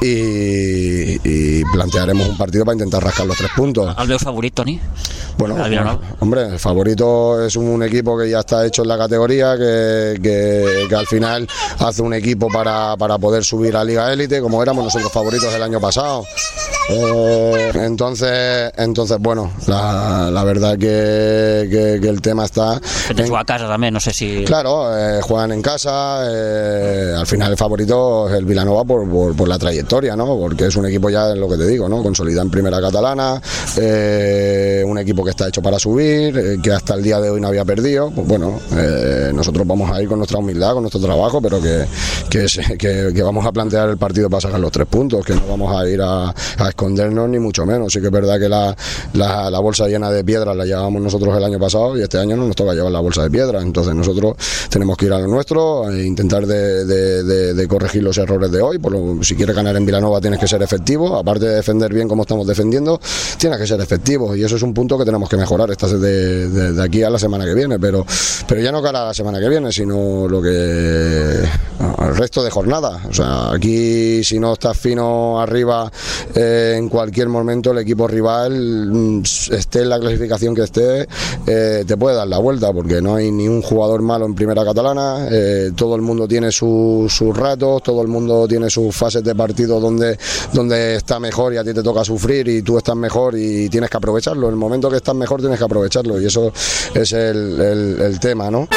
y, y plantearemos un partido para intentar rascar los tres puntos. ¿El meu favorit, Toni? Bueno, bueno, hombre, el favorito es un equipo que ya está hecho en la categoría, que, que, que al final hace un equipo para, para poder subir a Liga Élite, como éramos nosotros favoritos el año pasado. Eh, entonces, entonces bueno, la, la verdad que, que, que el tema está... Que en... jugar a casa también, no sé si... Claro, eh, juegan en casa, eh, al final el favorito es el Vilanova por, por, por la trayectoria, ¿no? Porque es un equipo ya, lo que te digo, ¿no? Consolidado en primera catalana, eh, un equipo que está hecho para subir, eh, que hasta el día de hoy no había perdido. Pues bueno, eh, nosotros vamos a ir con nuestra humildad, con nuestro trabajo, pero que, que, que, que vamos a plantear el partido para sacar los tres puntos, que no vamos a ir a, a escondernos ni mucho menos. Sí que es verdad que la, la, la bolsa llena de piedras la llevábamos nosotros el año pasado, y este año no nos toca llevar la bolsa de piedras. Entonces nosotros tenemos que ir a lo nuestro, e intentar de, de, de, de corregir los errores de hoy. Por lo, si quieres ganar en Vilanova tienes que ser efectivo, aparte de defender bien como estamos defendiendo, tienes que ser efectivo, y eso es un punto que tenemos que mejorar esta de, de, de aquí a la semana que viene, pero, pero ya no cara a la semana que viene, sino lo que el resto de jornada. O sea, aquí si no estás fino arriba, eh, en cualquier momento el equipo rival, esté en la clasificación que esté, eh, te puede dar la vuelta, porque no hay ni un jugador malo en primera catalana, eh, todo el mundo tiene sus su ratos, todo el mundo tiene sus fases de partido donde, donde está mejor y a ti te toca sufrir, y tú estás mejor y tienes que aprovecharlo. En el momento que estás mejor tienes que aprovecharlo, y eso és el, el, el tema, no?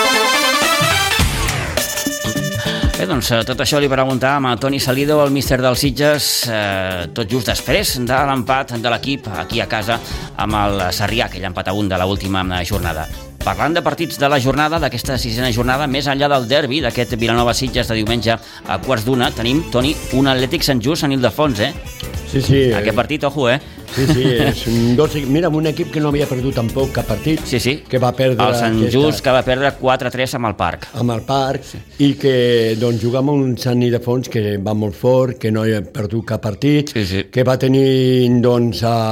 Bé, doncs tot això li preguntàvem a Toni Salido, el míster dels Sitges, eh, tot just després de l'empat de l'equip aquí a casa amb el Sarrià, aquell empat a un de l'última jornada. Parlant de partits de la jornada, d'aquesta sisena jornada, més enllà del derbi, d'aquest Vilanova-Sitges de diumenge a quarts d'una, tenim, Toni, un Atlètic Sant Just Sant Ildefons, eh? Sí, sí. Aquest partit, ojo, eh? Sí, sí, és un dos... Mira, un equip que no havia perdut tampoc cap partit. Sí, sí. Que va perdre... El Sant aquesta... Just, que va perdre quatre a tres amb el Parc. Amb el Parc, sí. I que doncs, juga amb un Sant Ildefons que va molt fort, que no ha perdut cap partit, sí, sí. Que va tenir, doncs, a...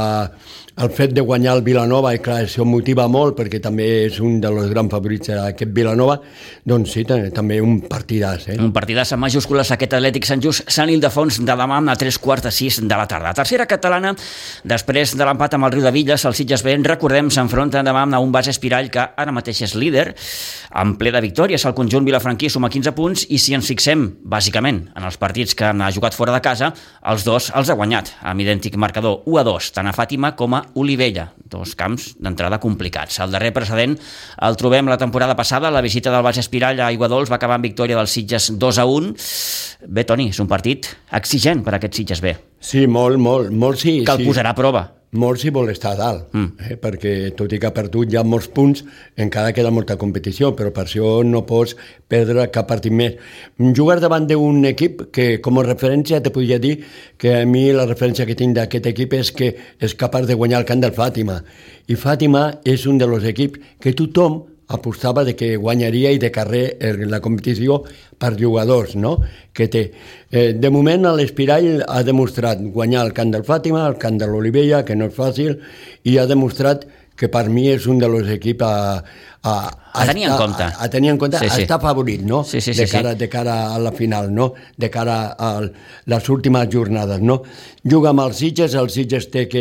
el fet de guanyar el Vilanova, i clar, això motiva molt, perquè també és un dels grans favorits d'aquest Vilanova, doncs sí, també un partidàs. Eh? Un partidàs amb majúscules, aquest Atlètic Sant Just Sant Ildefons de demà a tres quarts de sis de la tarda. Tercera catalana, després de l'empat amb el Riu de Villes, el Sitges B, recordem, s'enfronta demà a un Base Espirall que ara mateix és líder, en ple de victòries. El conjunt vilafranquí suma quinze punts, i si ens fixem, bàsicament, en els partits que han jugat fora de casa, els dos els ha guanyat, amb idèntic marcador u a dos, tant a Fàtima com a Olivella, dos camps d'entrada complicats. El darrer precedent el trobem la temporada passada, la visita del Base Espirall a Aiguadols va acabar en victòria dels Sitges dos a un. Bé, Toni, és un partit exigent per a aquest Sitges B. Sí, molt, molt, molt sí. Que el sí. posarà a prova. Molt si vol estar a dalt, mm. eh? Perquè tot i que ha perdut ja molts punts, encara queda molta competició, però per això no pots perdre cap partit més. Jugar davant d'un equip que, com a referència, te podria dir que a mi la referència que tinc d'aquest equip és que és capaç de guanyar el camp del Fàtima. I Fàtima és un dels equips que tothom apostava de que guanyaria i de carrer en la competició per jugadors, no? Que té. Eh, de moment, l'Espirall ha demostrat guanyar el camp del Fàtima, el camp de l'Olivella, que no és fàcil, i ha demostrat que per mi és un dels equips a, a, a, a tenir en compte. A, a tenir en compte, sí, sí. A estar favorit, no? Sí, sí, sí, de, cara, sí. de cara a la final, no? De cara a les últimes jornades, no? Juga amb els Sitges, el Sitges té que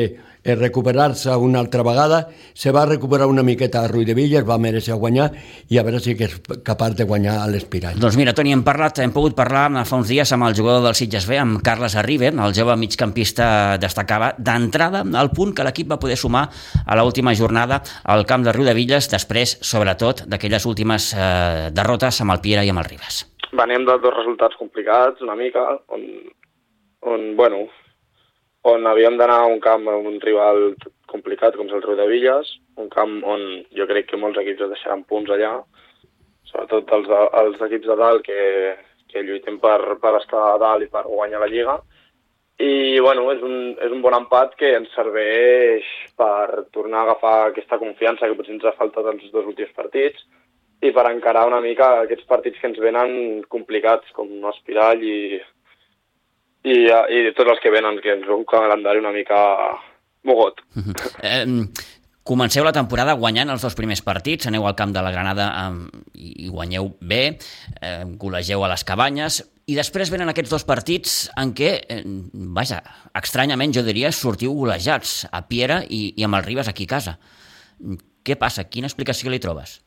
eh, recuperar-se una altra vegada, se va recuperar una miqueta a Riudebitlles, va mereixer guanyar i a veure si que és capaç de guanyar a l'Espirall. Doncs mira, Toni, hem parlat, hem pogut parlar fa uns dies amb el jugador del Sitges B, amb Carles Arribe, el jove migcampista destacava d'entrada al punt que l'equip va poder sumar a l'última jornada al camp de Riudebitlles, després, sobretot, d'aquelles últimes eh, derrotes amb el Piera i amb el Ribes. Venim de dos resultats complicats, una mica, on, on bueno, on havíem d'anar a un camp amb un rival complicat com és el Riudebitlles, un camp on jo crec que molts equips es deixaran punts allà, sobretot els, els equips de dalt que, que lluitem per, per estar a dalt i per guanyar la Lliga. I bueno, és un, és un bon empat que ens serveix per tornar a agafar aquesta confiança que potser ens ha faltat els dos últims partits i per encarar una mica aquests partits que ens venen complicats, com Espirall i, i, i tots els que venen, que ens ve un calendari una mica mogot. Uh-huh. eh, comenceu la temporada guanyant els dos primers partits, aneu al camp de la Granada eh, i guanyeu bé, eh, golegeu a les Cabanyes, i després venen aquests dos partits en què, eh, vaja, estranyament jo diria, sortiu golejats a Piera i, i amb el Ribes aquí a casa. Què passa? Quina explicació li trobes?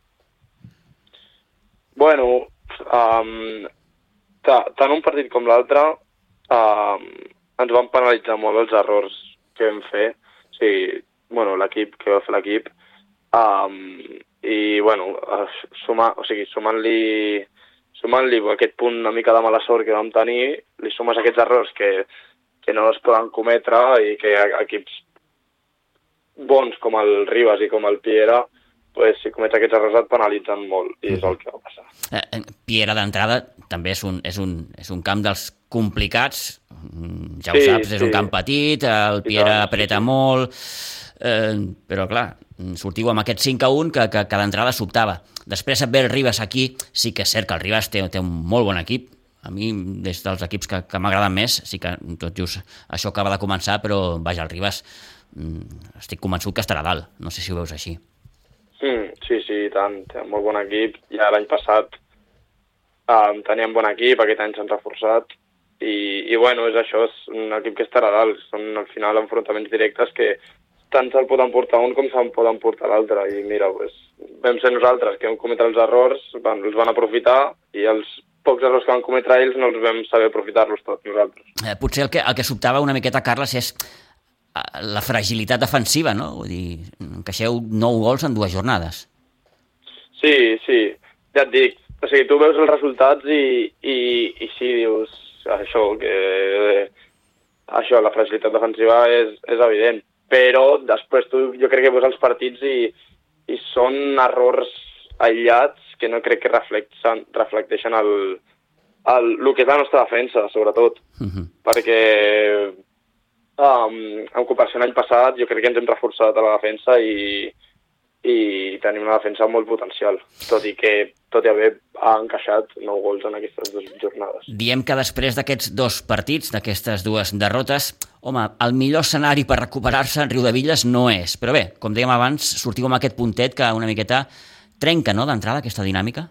Bueno, um, tant un partit com l'altre um, ens van penalitzar molt els errors que vam fer, o sigui, bueno, l'equip, que va fer l'equip, um, i bueno, suma, o sigui, sumant-li sumant-li aquest punt una mica de mala sort que vam tenir, li sumes aquests errors que, que no es poden cometre i que equips bons com el Ribes i com el Piera, pues, si comets aquests errors et penalitzen molt, i és el que va passar. Eh, Piera, d'entrada, també és un, és, un, és un camp dels complicats, ja ho sí, saps, és sí. un camp petit, el Piera apreta sí. molt, eh, però clar, sortiu amb aquest cinc a un que, que, que d'entrada sobtava. Després et ve el Ribes aquí, sí que és cert que el Ribes té, té un molt bon equip, a mi, des dels equips que, que m'agraden més, sí que tot just això acaba de començar, però vaja, el Ribes estic convençut que estarà dalt, no sé si ho veus així. Mm, sí, sí, i tant, té un molt bon equip. Ja l'any passat um, teníem bon equip, aquest any s'han reforçat i, i bueno, és això, és un equip que estarà dalt, són al final enfrontaments directes que tant se'l poden portar un com se'n poden portar l'altre i mira, pues, vam ser nosaltres que vam cometre els errors, van, els van aprofitar i els pocs errors que van cometre ells no els vam saber aprofitar-los tots nosaltres. Eh, potser el que, el que sobtava una miqueta, Carles, és la fragilitat defensiva, no? Vull dir, encaixeu nou gols en dues jornades. Sí, sí, ja et dic. O sigui, tu veus els resultats i, i, i sí, dius això, que això, la fragilitat defensiva és, és evident. Però després tu, jo crec que veus els partits i, i són errors aïllats que no crec que reflecteixen, reflecteixen el, el, el que és la nostra defensa, sobretot. Uh-huh. Perquè Um, en comparació l'any passat jo crec que ens hem reforçat a la defensa i, i tenim una defensa molt potencial, tot i que tot i haver encaixat nou gols en aquestes dues jornades. Diem que després d'aquests dos partits, d'aquestes dues derrotes, home, el millor escenari per recuperar-se en Riudebitlles no és, però bé, com dèiem abans, sortiu amb aquest puntet que una miqueta trenca, no?, d'entrada aquesta dinàmica?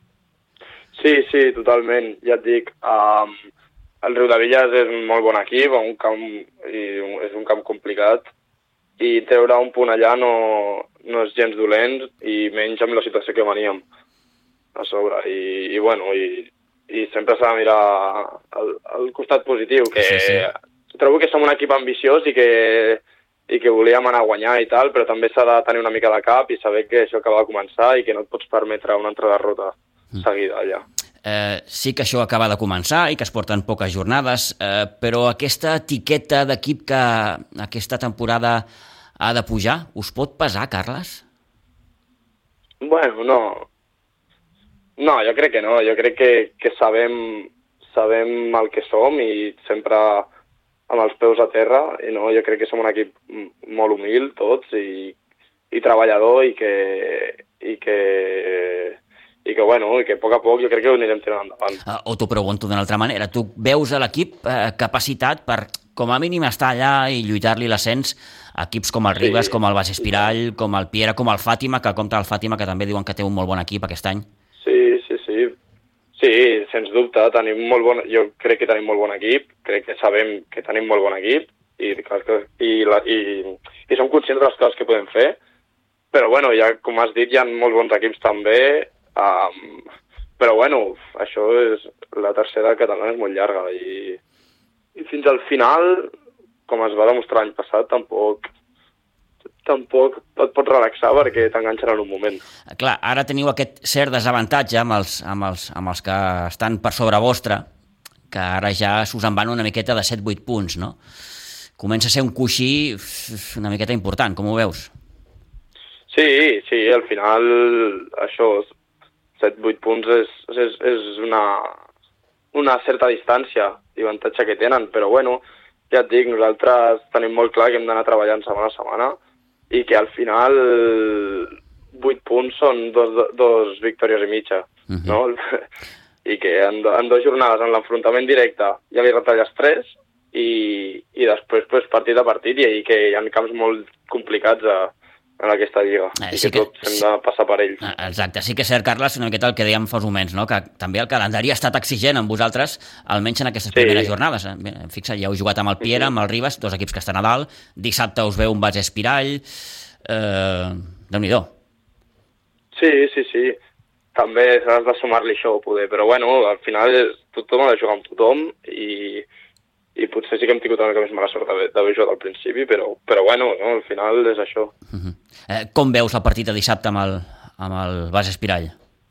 Sí, sí, totalment, ja et dic, um, el Riudebitlles és un molt bon equip, un camp, i és un camp complicat, i treure un punt allà no, no és gens dolent, i menys amb la situació que veníem a sobre. I, i bueno, i, i sempre s'ha de mirar el, el costat positiu, que sí, sí. Trobo que som un equip ambiciós i que, i que volíem anar a guanyar i tal, però també s'ha de tenir una mica de cap i saber que això acaba de començar i que no et pots permetre una altra derrota seguida allà. Eh, sí que això acaba de començar i que es porten poques jornades, eh, però aquesta etiqueta d'equip que aquesta temporada ha de pujar, us pot pesar, Carles? Bueno, no. No, jo crec que no. Jo crec que, que sabem, sabem el que som i sempre amb els peus a terra. I no, jo crec que som un equip molt humil, tots, i, i treballador, i que... I que i que, bueno, i que a poc a poc jo crec que ho anirem tirant endavant. Uh, o t'ho pregunto d'una altra manera. Tu veus a l'equip eh, capacitat per, com a mínim, estar allà i lluitar-li l'ascens a equips com el Ribes, sí, com el Bas Espirall, com el Piera, com el Fàtima, que compta el Fàtima, que també diuen que té un molt bon equip aquest any? Sí, sí, sí. Sí, sens dubte, tenim molt bon... jo crec que tenim molt bon equip, crec que sabem que tenim molt bon equip, i, i, la, i, i som conscients de les coses que podem fer, però bueno, ja, com has dit, hi ha molts bons equips també, um, però bueno, això és, la tercera catalana és molt llarga i, i fins al final, com es va demostrar l'any passat, tampoc tampoc et pots relaxar perquè t'enganxen en un moment. Clar, ara teniu aquest cert desavantatge amb els, amb els, amb els que estan per sobre vostre, que ara ja s'us en van una miqueta de set vuit punts, no? Comença a ser un coixí una miqueta important, com ho veus? Sí, sí, al final això, set vuit punts és, és, és una, una certa distància i avantatge que tenen, però bueno, ja et dic, nosaltres tenim molt clar que hem d'anar treballant setmana a setmana i que al final vuit punts són dos, dos victòries i mitja, uh-huh. no? I que en, en dues jornades, en l'enfrontament directe, ja li retalles tres i, i després pues, partit a partit i, i que hi ha camps molt complicats a, en aquesta lliga eh, i sí que, que tots hem de passar per ells. Exacte, sí que és cert, Carles, una miqueta el que dèiem fa uns moments, no? Que també el calendari ha estat exigent amb vosaltres, almenys en aquestes sí. primeres jornades. Fixa, ja heu jugat amb el Piera, amb el Ribas, dos equips que estan a dalt, dissabte us veu un Bas Espirall, eh, Déu-n'hi-do. Sí, sí, sí, també has de sumar-li això, poder, però bueno, al final tothom ha de jugar amb tothom i i potser sí que hem tingut una mica més mala sort d'haver jugat al principi, però, però bueno, no? Al final és això. Uh-huh. eh, com veus el partit de dissabte amb el, amb el Bas Espirall?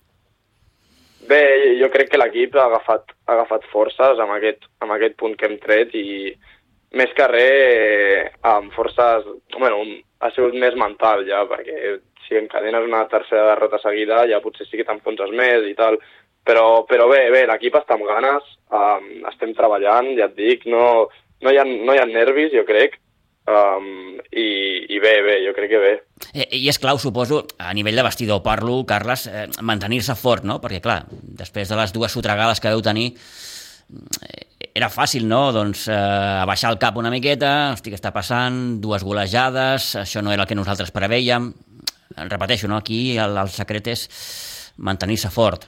Bé, jo crec que l'equip ha agafat, ha agafat forces amb aquest, amb aquest punt que hem tret i més que res amb forces, bueno, ha sigut més mental ja, perquè si encadenes una tercera derrota seguida ja potser sí que t'enfonses més i tal. Però, però bé, bé, l'equip està amb ganes, um, estem treballant, ja et dic, no, no, hi ha, no hi ha nervis, jo crec, um, i, i bé, bé, jo crec que bé. I, I és clau, suposo, a nivell de vestidor, parlo, Carles, eh, mantenir-se fort, no? Perquè, clar, després de les dues sotregades que veu tenir, era fàcil, no?, doncs, eh, abaixar el cap una miqueta, hosti, què està passant, dues golejades, això no era el que nosaltres preveiem. Repeteixo, no?, aquí el, el secret és mantenir-se fort.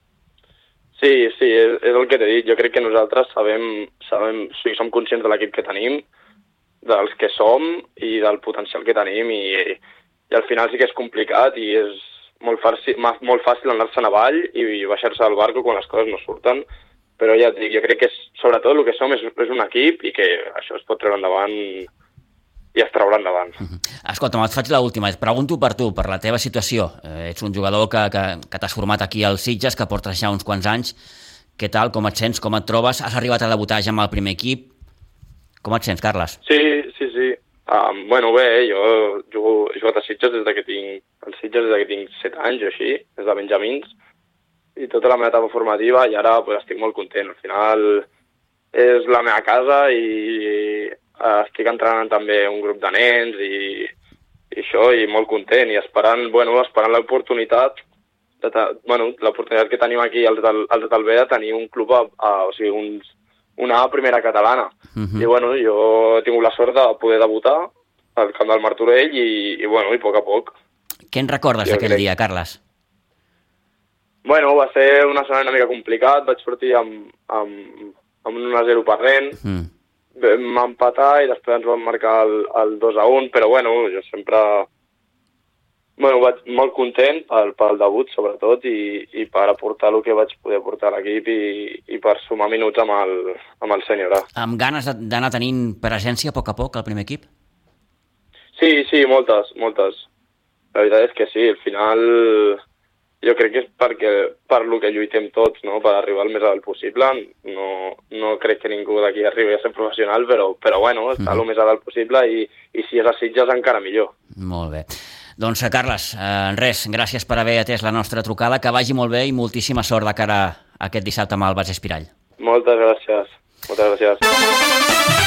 Sí, sí, és, és el que t'he dit. Jo crec que nosaltres sabem, sabem, o sigui, som conscients de l'equip que tenim, dels que som i del potencial que tenim i, i al final sí que és complicat i és molt fàcil, molt fàcil anar-se'n avall i baixar-se del barco quan les coses no surten, però ja et dic, jo crec que és, sobretot el que som és, és un equip i que això es pot treure endavant i es traurà endavant. Uh-huh. Escolta'm, et faig l'última. Et pregunto per tu, per la teva situació. Eh, ets un jugador que, que, que t'has format aquí al Sitges, que portes ja uns quants anys. Què tal? Com et sents? Com et trobes? Has arribat a debutar ja amb el primer equip? Com et sents, Carles? Sí, sí, sí. Um, bueno, bé, jo jugo, he jugat a Sitges des de que tinc, al Sitges des de que tinc set anys o així, des de Benjamins, i tota la meva etapa formativa, i ara pues, estic molt content. Al final és la meva casa i estic entrenant també un grup de nens i, i això, i molt content, i esperant, bueno, esperant l'oportunitat, de, bueno, l'oportunitat que tenim aquí als del, als del B de tenir un club, a, a, o sigui, uns, una primera catalana. Uh-huh. I bueno, jo he tingut la sort de poder debutar al camp del Martorell i, i bueno, i a poc a poc. Què en recordes d'aquell dia, Carles? Bueno, va ser una setmana una mica complicat, vaig sortir amb, amb, amb un a zero perdent, uh-huh. Vam empatar i després ens vam marcar el, el dos a un, però bueno, jo sempre bueno, vaig molt content pel, pel debut sobretot i, i per aportar el que vaig poder aportar a l'equip i, i per sumar minuts amb el, amb el sènior A. Amb ganes d'anar tenint presència a poc a poc al primer equip? Sí, sí, moltes, moltes. La veritat és que sí, al final jo crec que és perquè per lo que lluitem tots, no? Per arribar al més alt possible. No, no crec que ningú d'aquí arribi a ser professional, però, però bueno, està mm. el més alt possible i, i si és a Sitges encara millor. Molt bé. Doncs, Carles, eh, res, gràcies per haver atès la nostra trucada, que vagi molt bé i moltíssima sort de cara a aquest dissabte amb el Bas Espirall. Moltes gràcies. Moltes gràcies.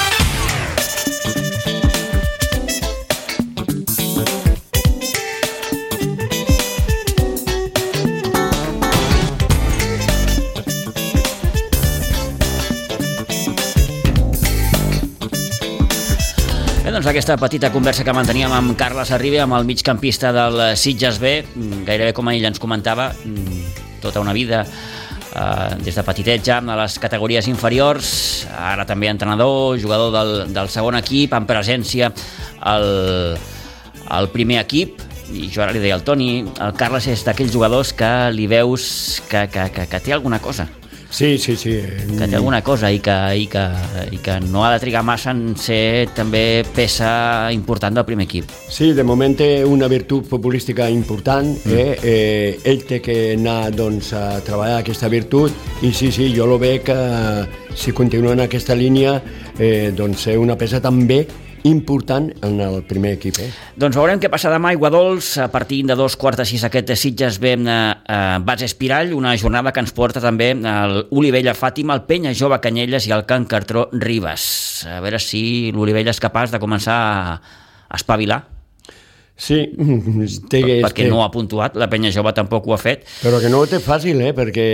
Bé, doncs aquesta petita conversa que manteníem amb Carles Arribe, amb el migcampista del Sitges B, gairebé com ell ens comentava, tota una vida eh, des de petitet ja a les categories inferiors, ara també entrenador, jugador del, del segon equip, en presència al, al primer equip. I jo ara li deia al Toni, el Carles és d'aquells jugadors que li veus que, que, que, que té alguna cosa. Sí, sí, sí. Que té alguna cosa i que, i que, i que no ha de trigar massa en ser també peça important del primer equip. Sí, de moment té una virtut futbolística important, mm. eh? Eh, ell té que anar doncs, a treballar aquesta virtut i sí, sí, jo lo veig que si continua en aquesta línia eh, doncs ser una peça també important en el primer equip. Eh? Doncs veurem què passa demà a Iguadols, a partir de dos quarts de sis aquest de Sitges ve a eh, Base Espirall, una jornada que ens porta també el Olivella Fàtima, el Penya Jove Canyelles i el Can Cartró Ribes. A veure si l'Olivella és capaç de començar a espavilar. Sí, té, perquè no ha puntuat, la Penya Jove tampoc ho ha fet. Però que no ho té fàcil, eh? Perquè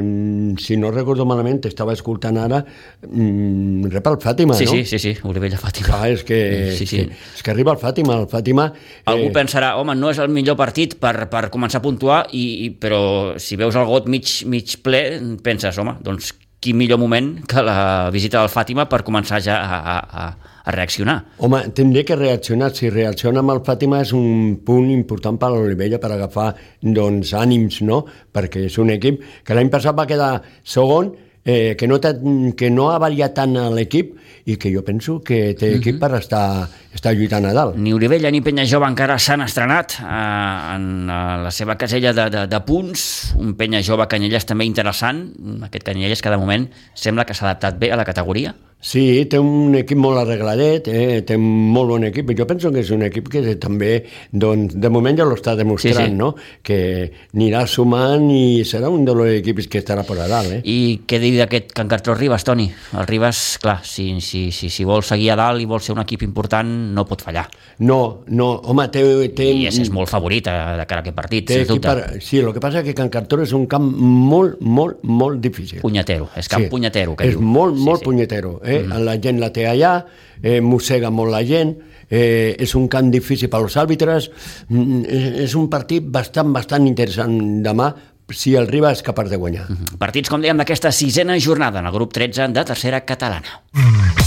si no recordo malament, estava escoltant ara, mmm, rep el Fàtima, sí, no? Sí, sí, sí, Olivella Fàtima. Clar, és que, sí, sí. que, és que arriba el Fàtima, el Fàtima... Algú eh... pensarà, home, no és el millor partit per, per començar a puntuar, i, i, però si veus el got mig, mig ple, penses, home, doncs quin millor moment que la visita del Fàtima per començar ja a, a, a a reaccionar. Home, tindria que reaccionar. Si reacciona amb el Fàtima és un punt important per a l'Olivella per agafar doncs, ànims, no? Perquè és un equip que l'any passat va quedar segon, eh, que, no que no ha variat tant l'equip i que jo penso que té equip uh-huh. per estar, estar lluitant a dalt. Ni Olivella ni Penya Jove encara s'han estrenat eh, en eh, la seva casella de, de, de punts. Un Penya Jove Canyelles també interessant. Aquest Canyelles que de moment sembla que s'ha adaptat bé a la categoria. Sí, té un equip molt arregladet, eh? té un molt bon equip. Jo penso que és un equip que també, doncs, de moment ja l'està demostrant, sí, sí. no? Que anirà sumant i serà un dels equips que estarà per a dalt. Eh? I què dir d'aquest Can Cartró Ribes, Toni? El Ribes, clar, si, si, si, si vol seguir a dalt i vol ser un equip important, no pot fallar. No, no, home, té... té... I és, és molt favorit de cara a aquest partit, té sens dubte. Per... Sí, el que passa és que Can Cartró és un camp molt, molt, molt difícil. Punyetero, és camp sí. punyetero. Que és diu. molt, sí, molt sí. punyetero. Eh? Mm. La gent la té allà, eh, mossega molt la gent, eh, és un camp difícil per als àrbitres, mm, és un partit bastant, bastant interessant demà, si el Ribes és capaç de guanyar. Mm-hmm. Partits, com dèiem, d'aquesta sisena jornada en el grup tretze de tercera catalana. Mm.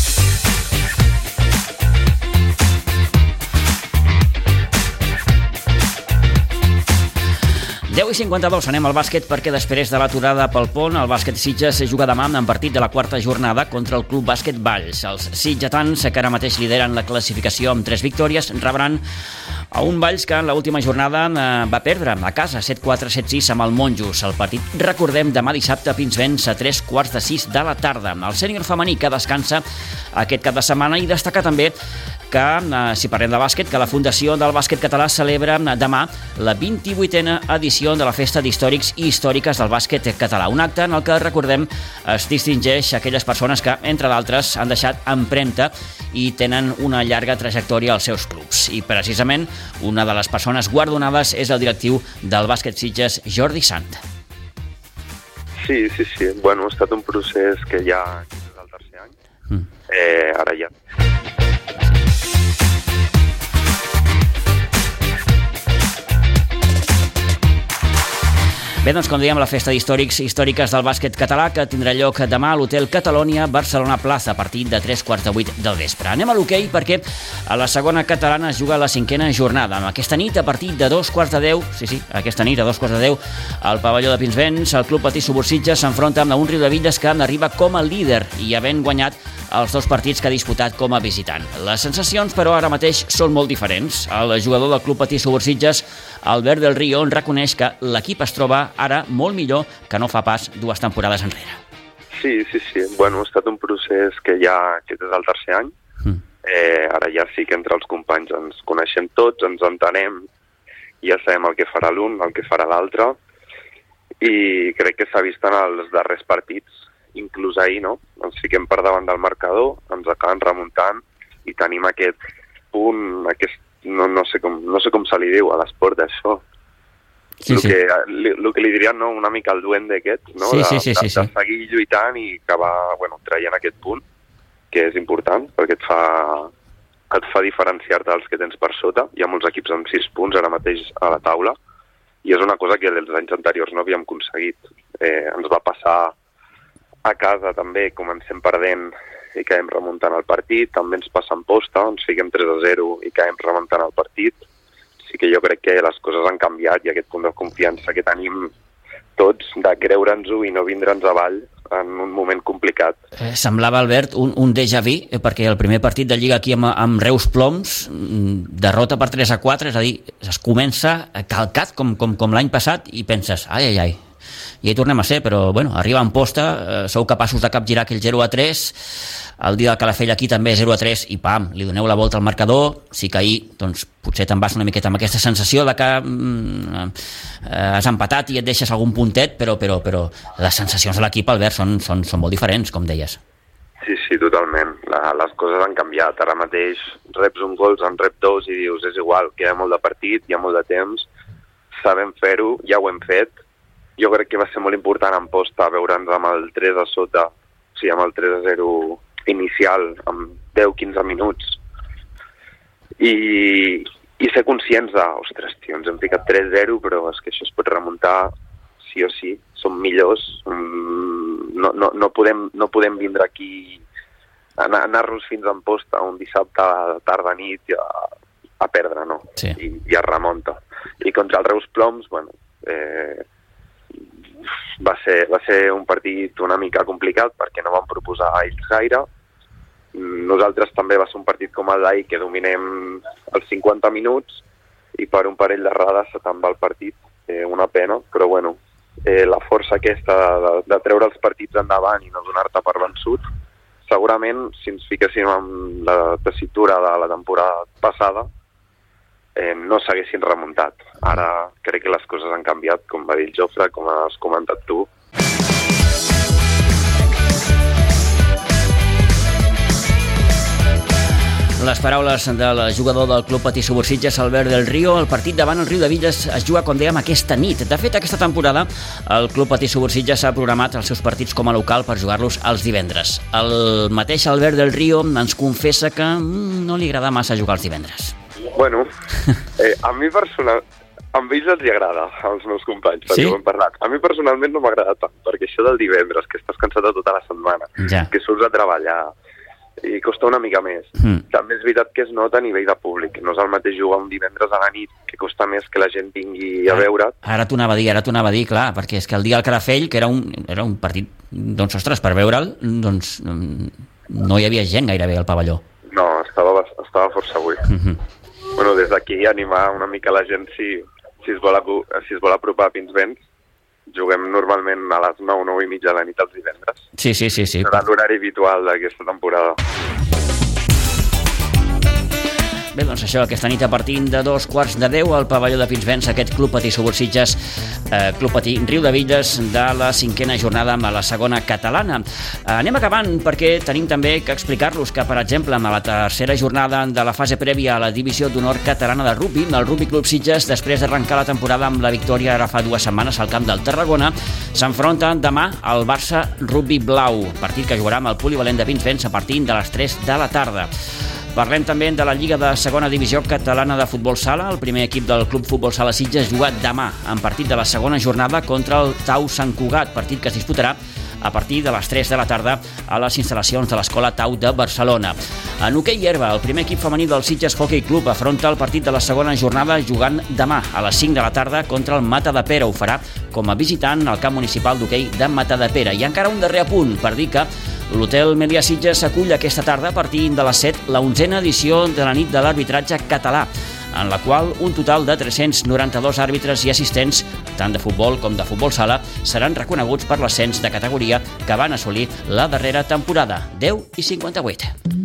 deu i cinquanta-dos, anem al bàsquet perquè després de l'aturada pel pont, el bàsquet Sitges juga demà en partit de la quarta jornada contra el Club Bàsquet Valls. Els sitgetans, que ara mateix lideren la classificació amb tres victòries, rebran a un Valls que en l'última jornada va perdre a casa set quatre set sis amb el Monjos. El partit, recordem, demà dissabte a Pinsbens a tres quarts de sis de la tarda. El sènior femení que descansa aquest cap de setmana i destaca també que, si parlem de bàsquet, que la Fundació del Bàsquet Català celebra demà la vint-i-vuitena edició de la Festa d'Històrics i Històriques del Bàsquet Català. Un acte en el que, recordem, es distingeix aquelles persones que, entre d'altres, han deixat empremta i tenen una llarga trajectòria als seus clubs. I, precisament, una de les persones guardonades és el directiu del Bàsquet Sitges, Jordi Sant. Sí, sí, sí. Bueno, ha estat un procés que ja és el tercer any. Mm. Eh, ara ja... Bé, doncs, com dèiem, la Festa d'Històrics i Històriques del Bàsquet Català, que tindrà lloc demà a l'Hotel Catalònia, Barcelona Plaza, a partir de tres quarts de vuit del vespre. Anem a l'hoquei perquè a la segona catalana es juga la cinquena jornada. Aquesta nit, a partir de dos quarts de deu, sí, sí, aquesta nit, a dos quarts de deu, al pavelló de Pinsbens, el Club Patí Subursitges s'enfronta amb un Riudebitlles que arriba com a líder i havent guanyat els dos partits que ha disputat com a visitant. Les sensacions, però, ara mateix són molt diferents. El jugador del Club Patí Subursitges, Albert del Río, reconeix que l'equip es troba ara molt millor que no fa pas dues temporades enrere. Sí, sí, sí. Bueno, ha estat un procés que ja aquest és el tercer any. Mm. Eh, ara ja sí que entre els companys ens coneixem tots, ens entenem, ja sabem el que farà l'un, el que farà l'altre, i crec que s'ha vist en els darrers partits, inclús ahir, no? Ens fiquem per davant del marcador, ens acaben remuntant i tenim aquest punt, aquest, no, no, sé com, no sé com se li diu a l'esport d'això. Sí, el, sí. Que, el que li dirien, no, una mica el duende aquest, no? Sí, sí, sí, sí, de, de, de seguir lluitant i acabar, bueno, traient aquest punt, que és important, perquè et fa, et fa diferenciar-te dels que tens per sota. Hi ha molts equips amb sis punts ara mateix a la taula, i és una cosa que dels anys anteriors no havíem aconseguit. Eh, ens va passar a casa també, comencem perdent i caiem remuntant el partit, també ens passa en Posta, ens fiquem tres a zero i caiem remuntant el partit. Sí que jo crec que les coses han canviat i aquest punt de confiança que tenim tots de creure'ns-ho i no vindre'ns avall en un moment complicat. Eh, semblava, Albert, un, un déjà vu, eh, perquè el primer partit de Lliga aquí amb, amb Reus Ploms, derrota per tres a quatre, és a dir, es comença calcat com, com, com l'any passat i penses, ai, ai, ai, i hi tornem a ser, però bueno, arriba en Posta, eh, sou capaços de capgirar aquell zero a tres, el dia del Calafell aquí també zero a tres i pam, li doneu la volta al marcador. Sí que ahir, doncs, potser te'n vas una miqueta amb aquesta sensació de que mm, eh, has empatat i et deixes algun puntet, però, però, però les sensacions de l'equip, Albert, són, són, són molt diferents, com deies. Sí, sí, totalment. La, les coses han canviat. Ara mateix reps un gol, en rep dos i dius, és igual, queda molt de partit, hi ha molt de temps, sabem fer-ho, ja ho hem fet. Jo crec que va ser molt important en Posta veure'ns amb el tres a sota, o sigui, amb el tres a zero inicial, amb deu a quinze minuts, i, i ser conscients de, ostres, tio, ens hem ficat tres a zero, però és que això es pot remuntar sí o sí, som millors, no, no, no, podem, no podem vindre aquí, anar, anar-nos fins a Amposta un dissabte tarda nit a, a perdre, no? Sí. I, i es remunta. I contra el Reus Ploms, bueno, eh, va ser, va ser un partit una mica complicat perquè no vam proposar a ells gaire. Nosaltres també va ser un partit com el d'ahir que dominem els cinquanta minuts i per un parell d'errades se te'n va el partit, eh, una pena, però bueno, eh, la força aquesta de, de treure els partits endavant i no donar-te per vençut, segurament si ens fiquéssim en la tessitura de la temporada passada eh, no s'haguessin remuntat. Ara crec que les coses han canviat, com va dir el Jofre, com has comentat tu. Les paraules del jugador del Club Patí Subursitges, Albert del Río. El partit davant el Riudebitlles es juga, com dèiem, aquesta nit. De fet, aquesta temporada el Club Patí Subursitges ha programat els seus partits com a local per jugar-los els divendres. El mateix Albert del Río ens confessa que mm, no li agrada massa jugar els divendres. Bueno, eh, a mi personal... A ells els agrada, als meus companys, perquè sí? Ho hem parlat. A mi personalment no m'agrada tant, perquè això del divendres, que estàs cansat de tota la setmana, ja. Que surts a treballar, i costa una mica més. Mm. També és veritat que es nota a nivell de públic. No és el mateix jugar un divendres a la nit, que costa més que la gent vingui a veure't. Ara t'ho anava a dir, ara t'ho anava a dir, clar, perquè és que el dia del Calafell, que era un, era un partit, doncs, ostres, per veure'l, doncs no hi havia gent gairebé al pavelló. No, estava, estava força buit. Mm-hmm. Bueno, des d'aquí animar una mica la gent si... Si es, vol, si es vol apropar a Pinsbens, juguem normalment a les nou, nou i mitja de la nit els divendres. Sí, sí, sí. sí. Serà l'horari habitual d'aquesta temporada. Bé, doncs això, aquesta nit a partir de dos quarts de deu al pavelló de Pinsbens, aquest Club Patí Subursitges, eh, Club Patí Riudebitlles, de la cinquena jornada amb la segona catalana. Eh, anem acabant perquè tenim també que explicar-los que, per exemple, amb la tercera jornada de la fase prèvia a la divisió d'honor catalana de rugby, el Rugby Club Sitges, després d'arrencar la temporada amb la victòria ara fa dues setmanes al camp del Tarragona, s'enfronta demà al Barça Rugby Blau, partit que jugarà amb el polivalent de Pinsbens a partir de les tres de la tarda. Parlem també de la Lliga de Segona Divisió Catalana de Futbol Sala. El primer equip del Club Futbol Sala Sitges juga demà en partit de la segona jornada contra el Tau Sant Cugat, partit que es disputarà a partir de les tres de la tarda a les instal·lacions de l'Escola Tau de Barcelona. En hoquei herba, el primer equip femení del Sitges Hockey Club afronta el partit de la segona jornada jugant demà a les cinc de la tarda contra el Matadepera. Ho farà com a visitant al camp municipal d'hoquei de Matadepera. I encara un darrer apunt per dir que l'Hotel Melià Sitges acull aquesta tarda a partir de les set la onzena edició de la nit de l'arbitratge català, en la qual un total de tres-cents noranta-dos àrbitres i assistents, tant de futbol com de futbol sala, seran reconeguts per l'ascens de categoria que van assolir la darrera temporada, deu i cinquanta-vuit.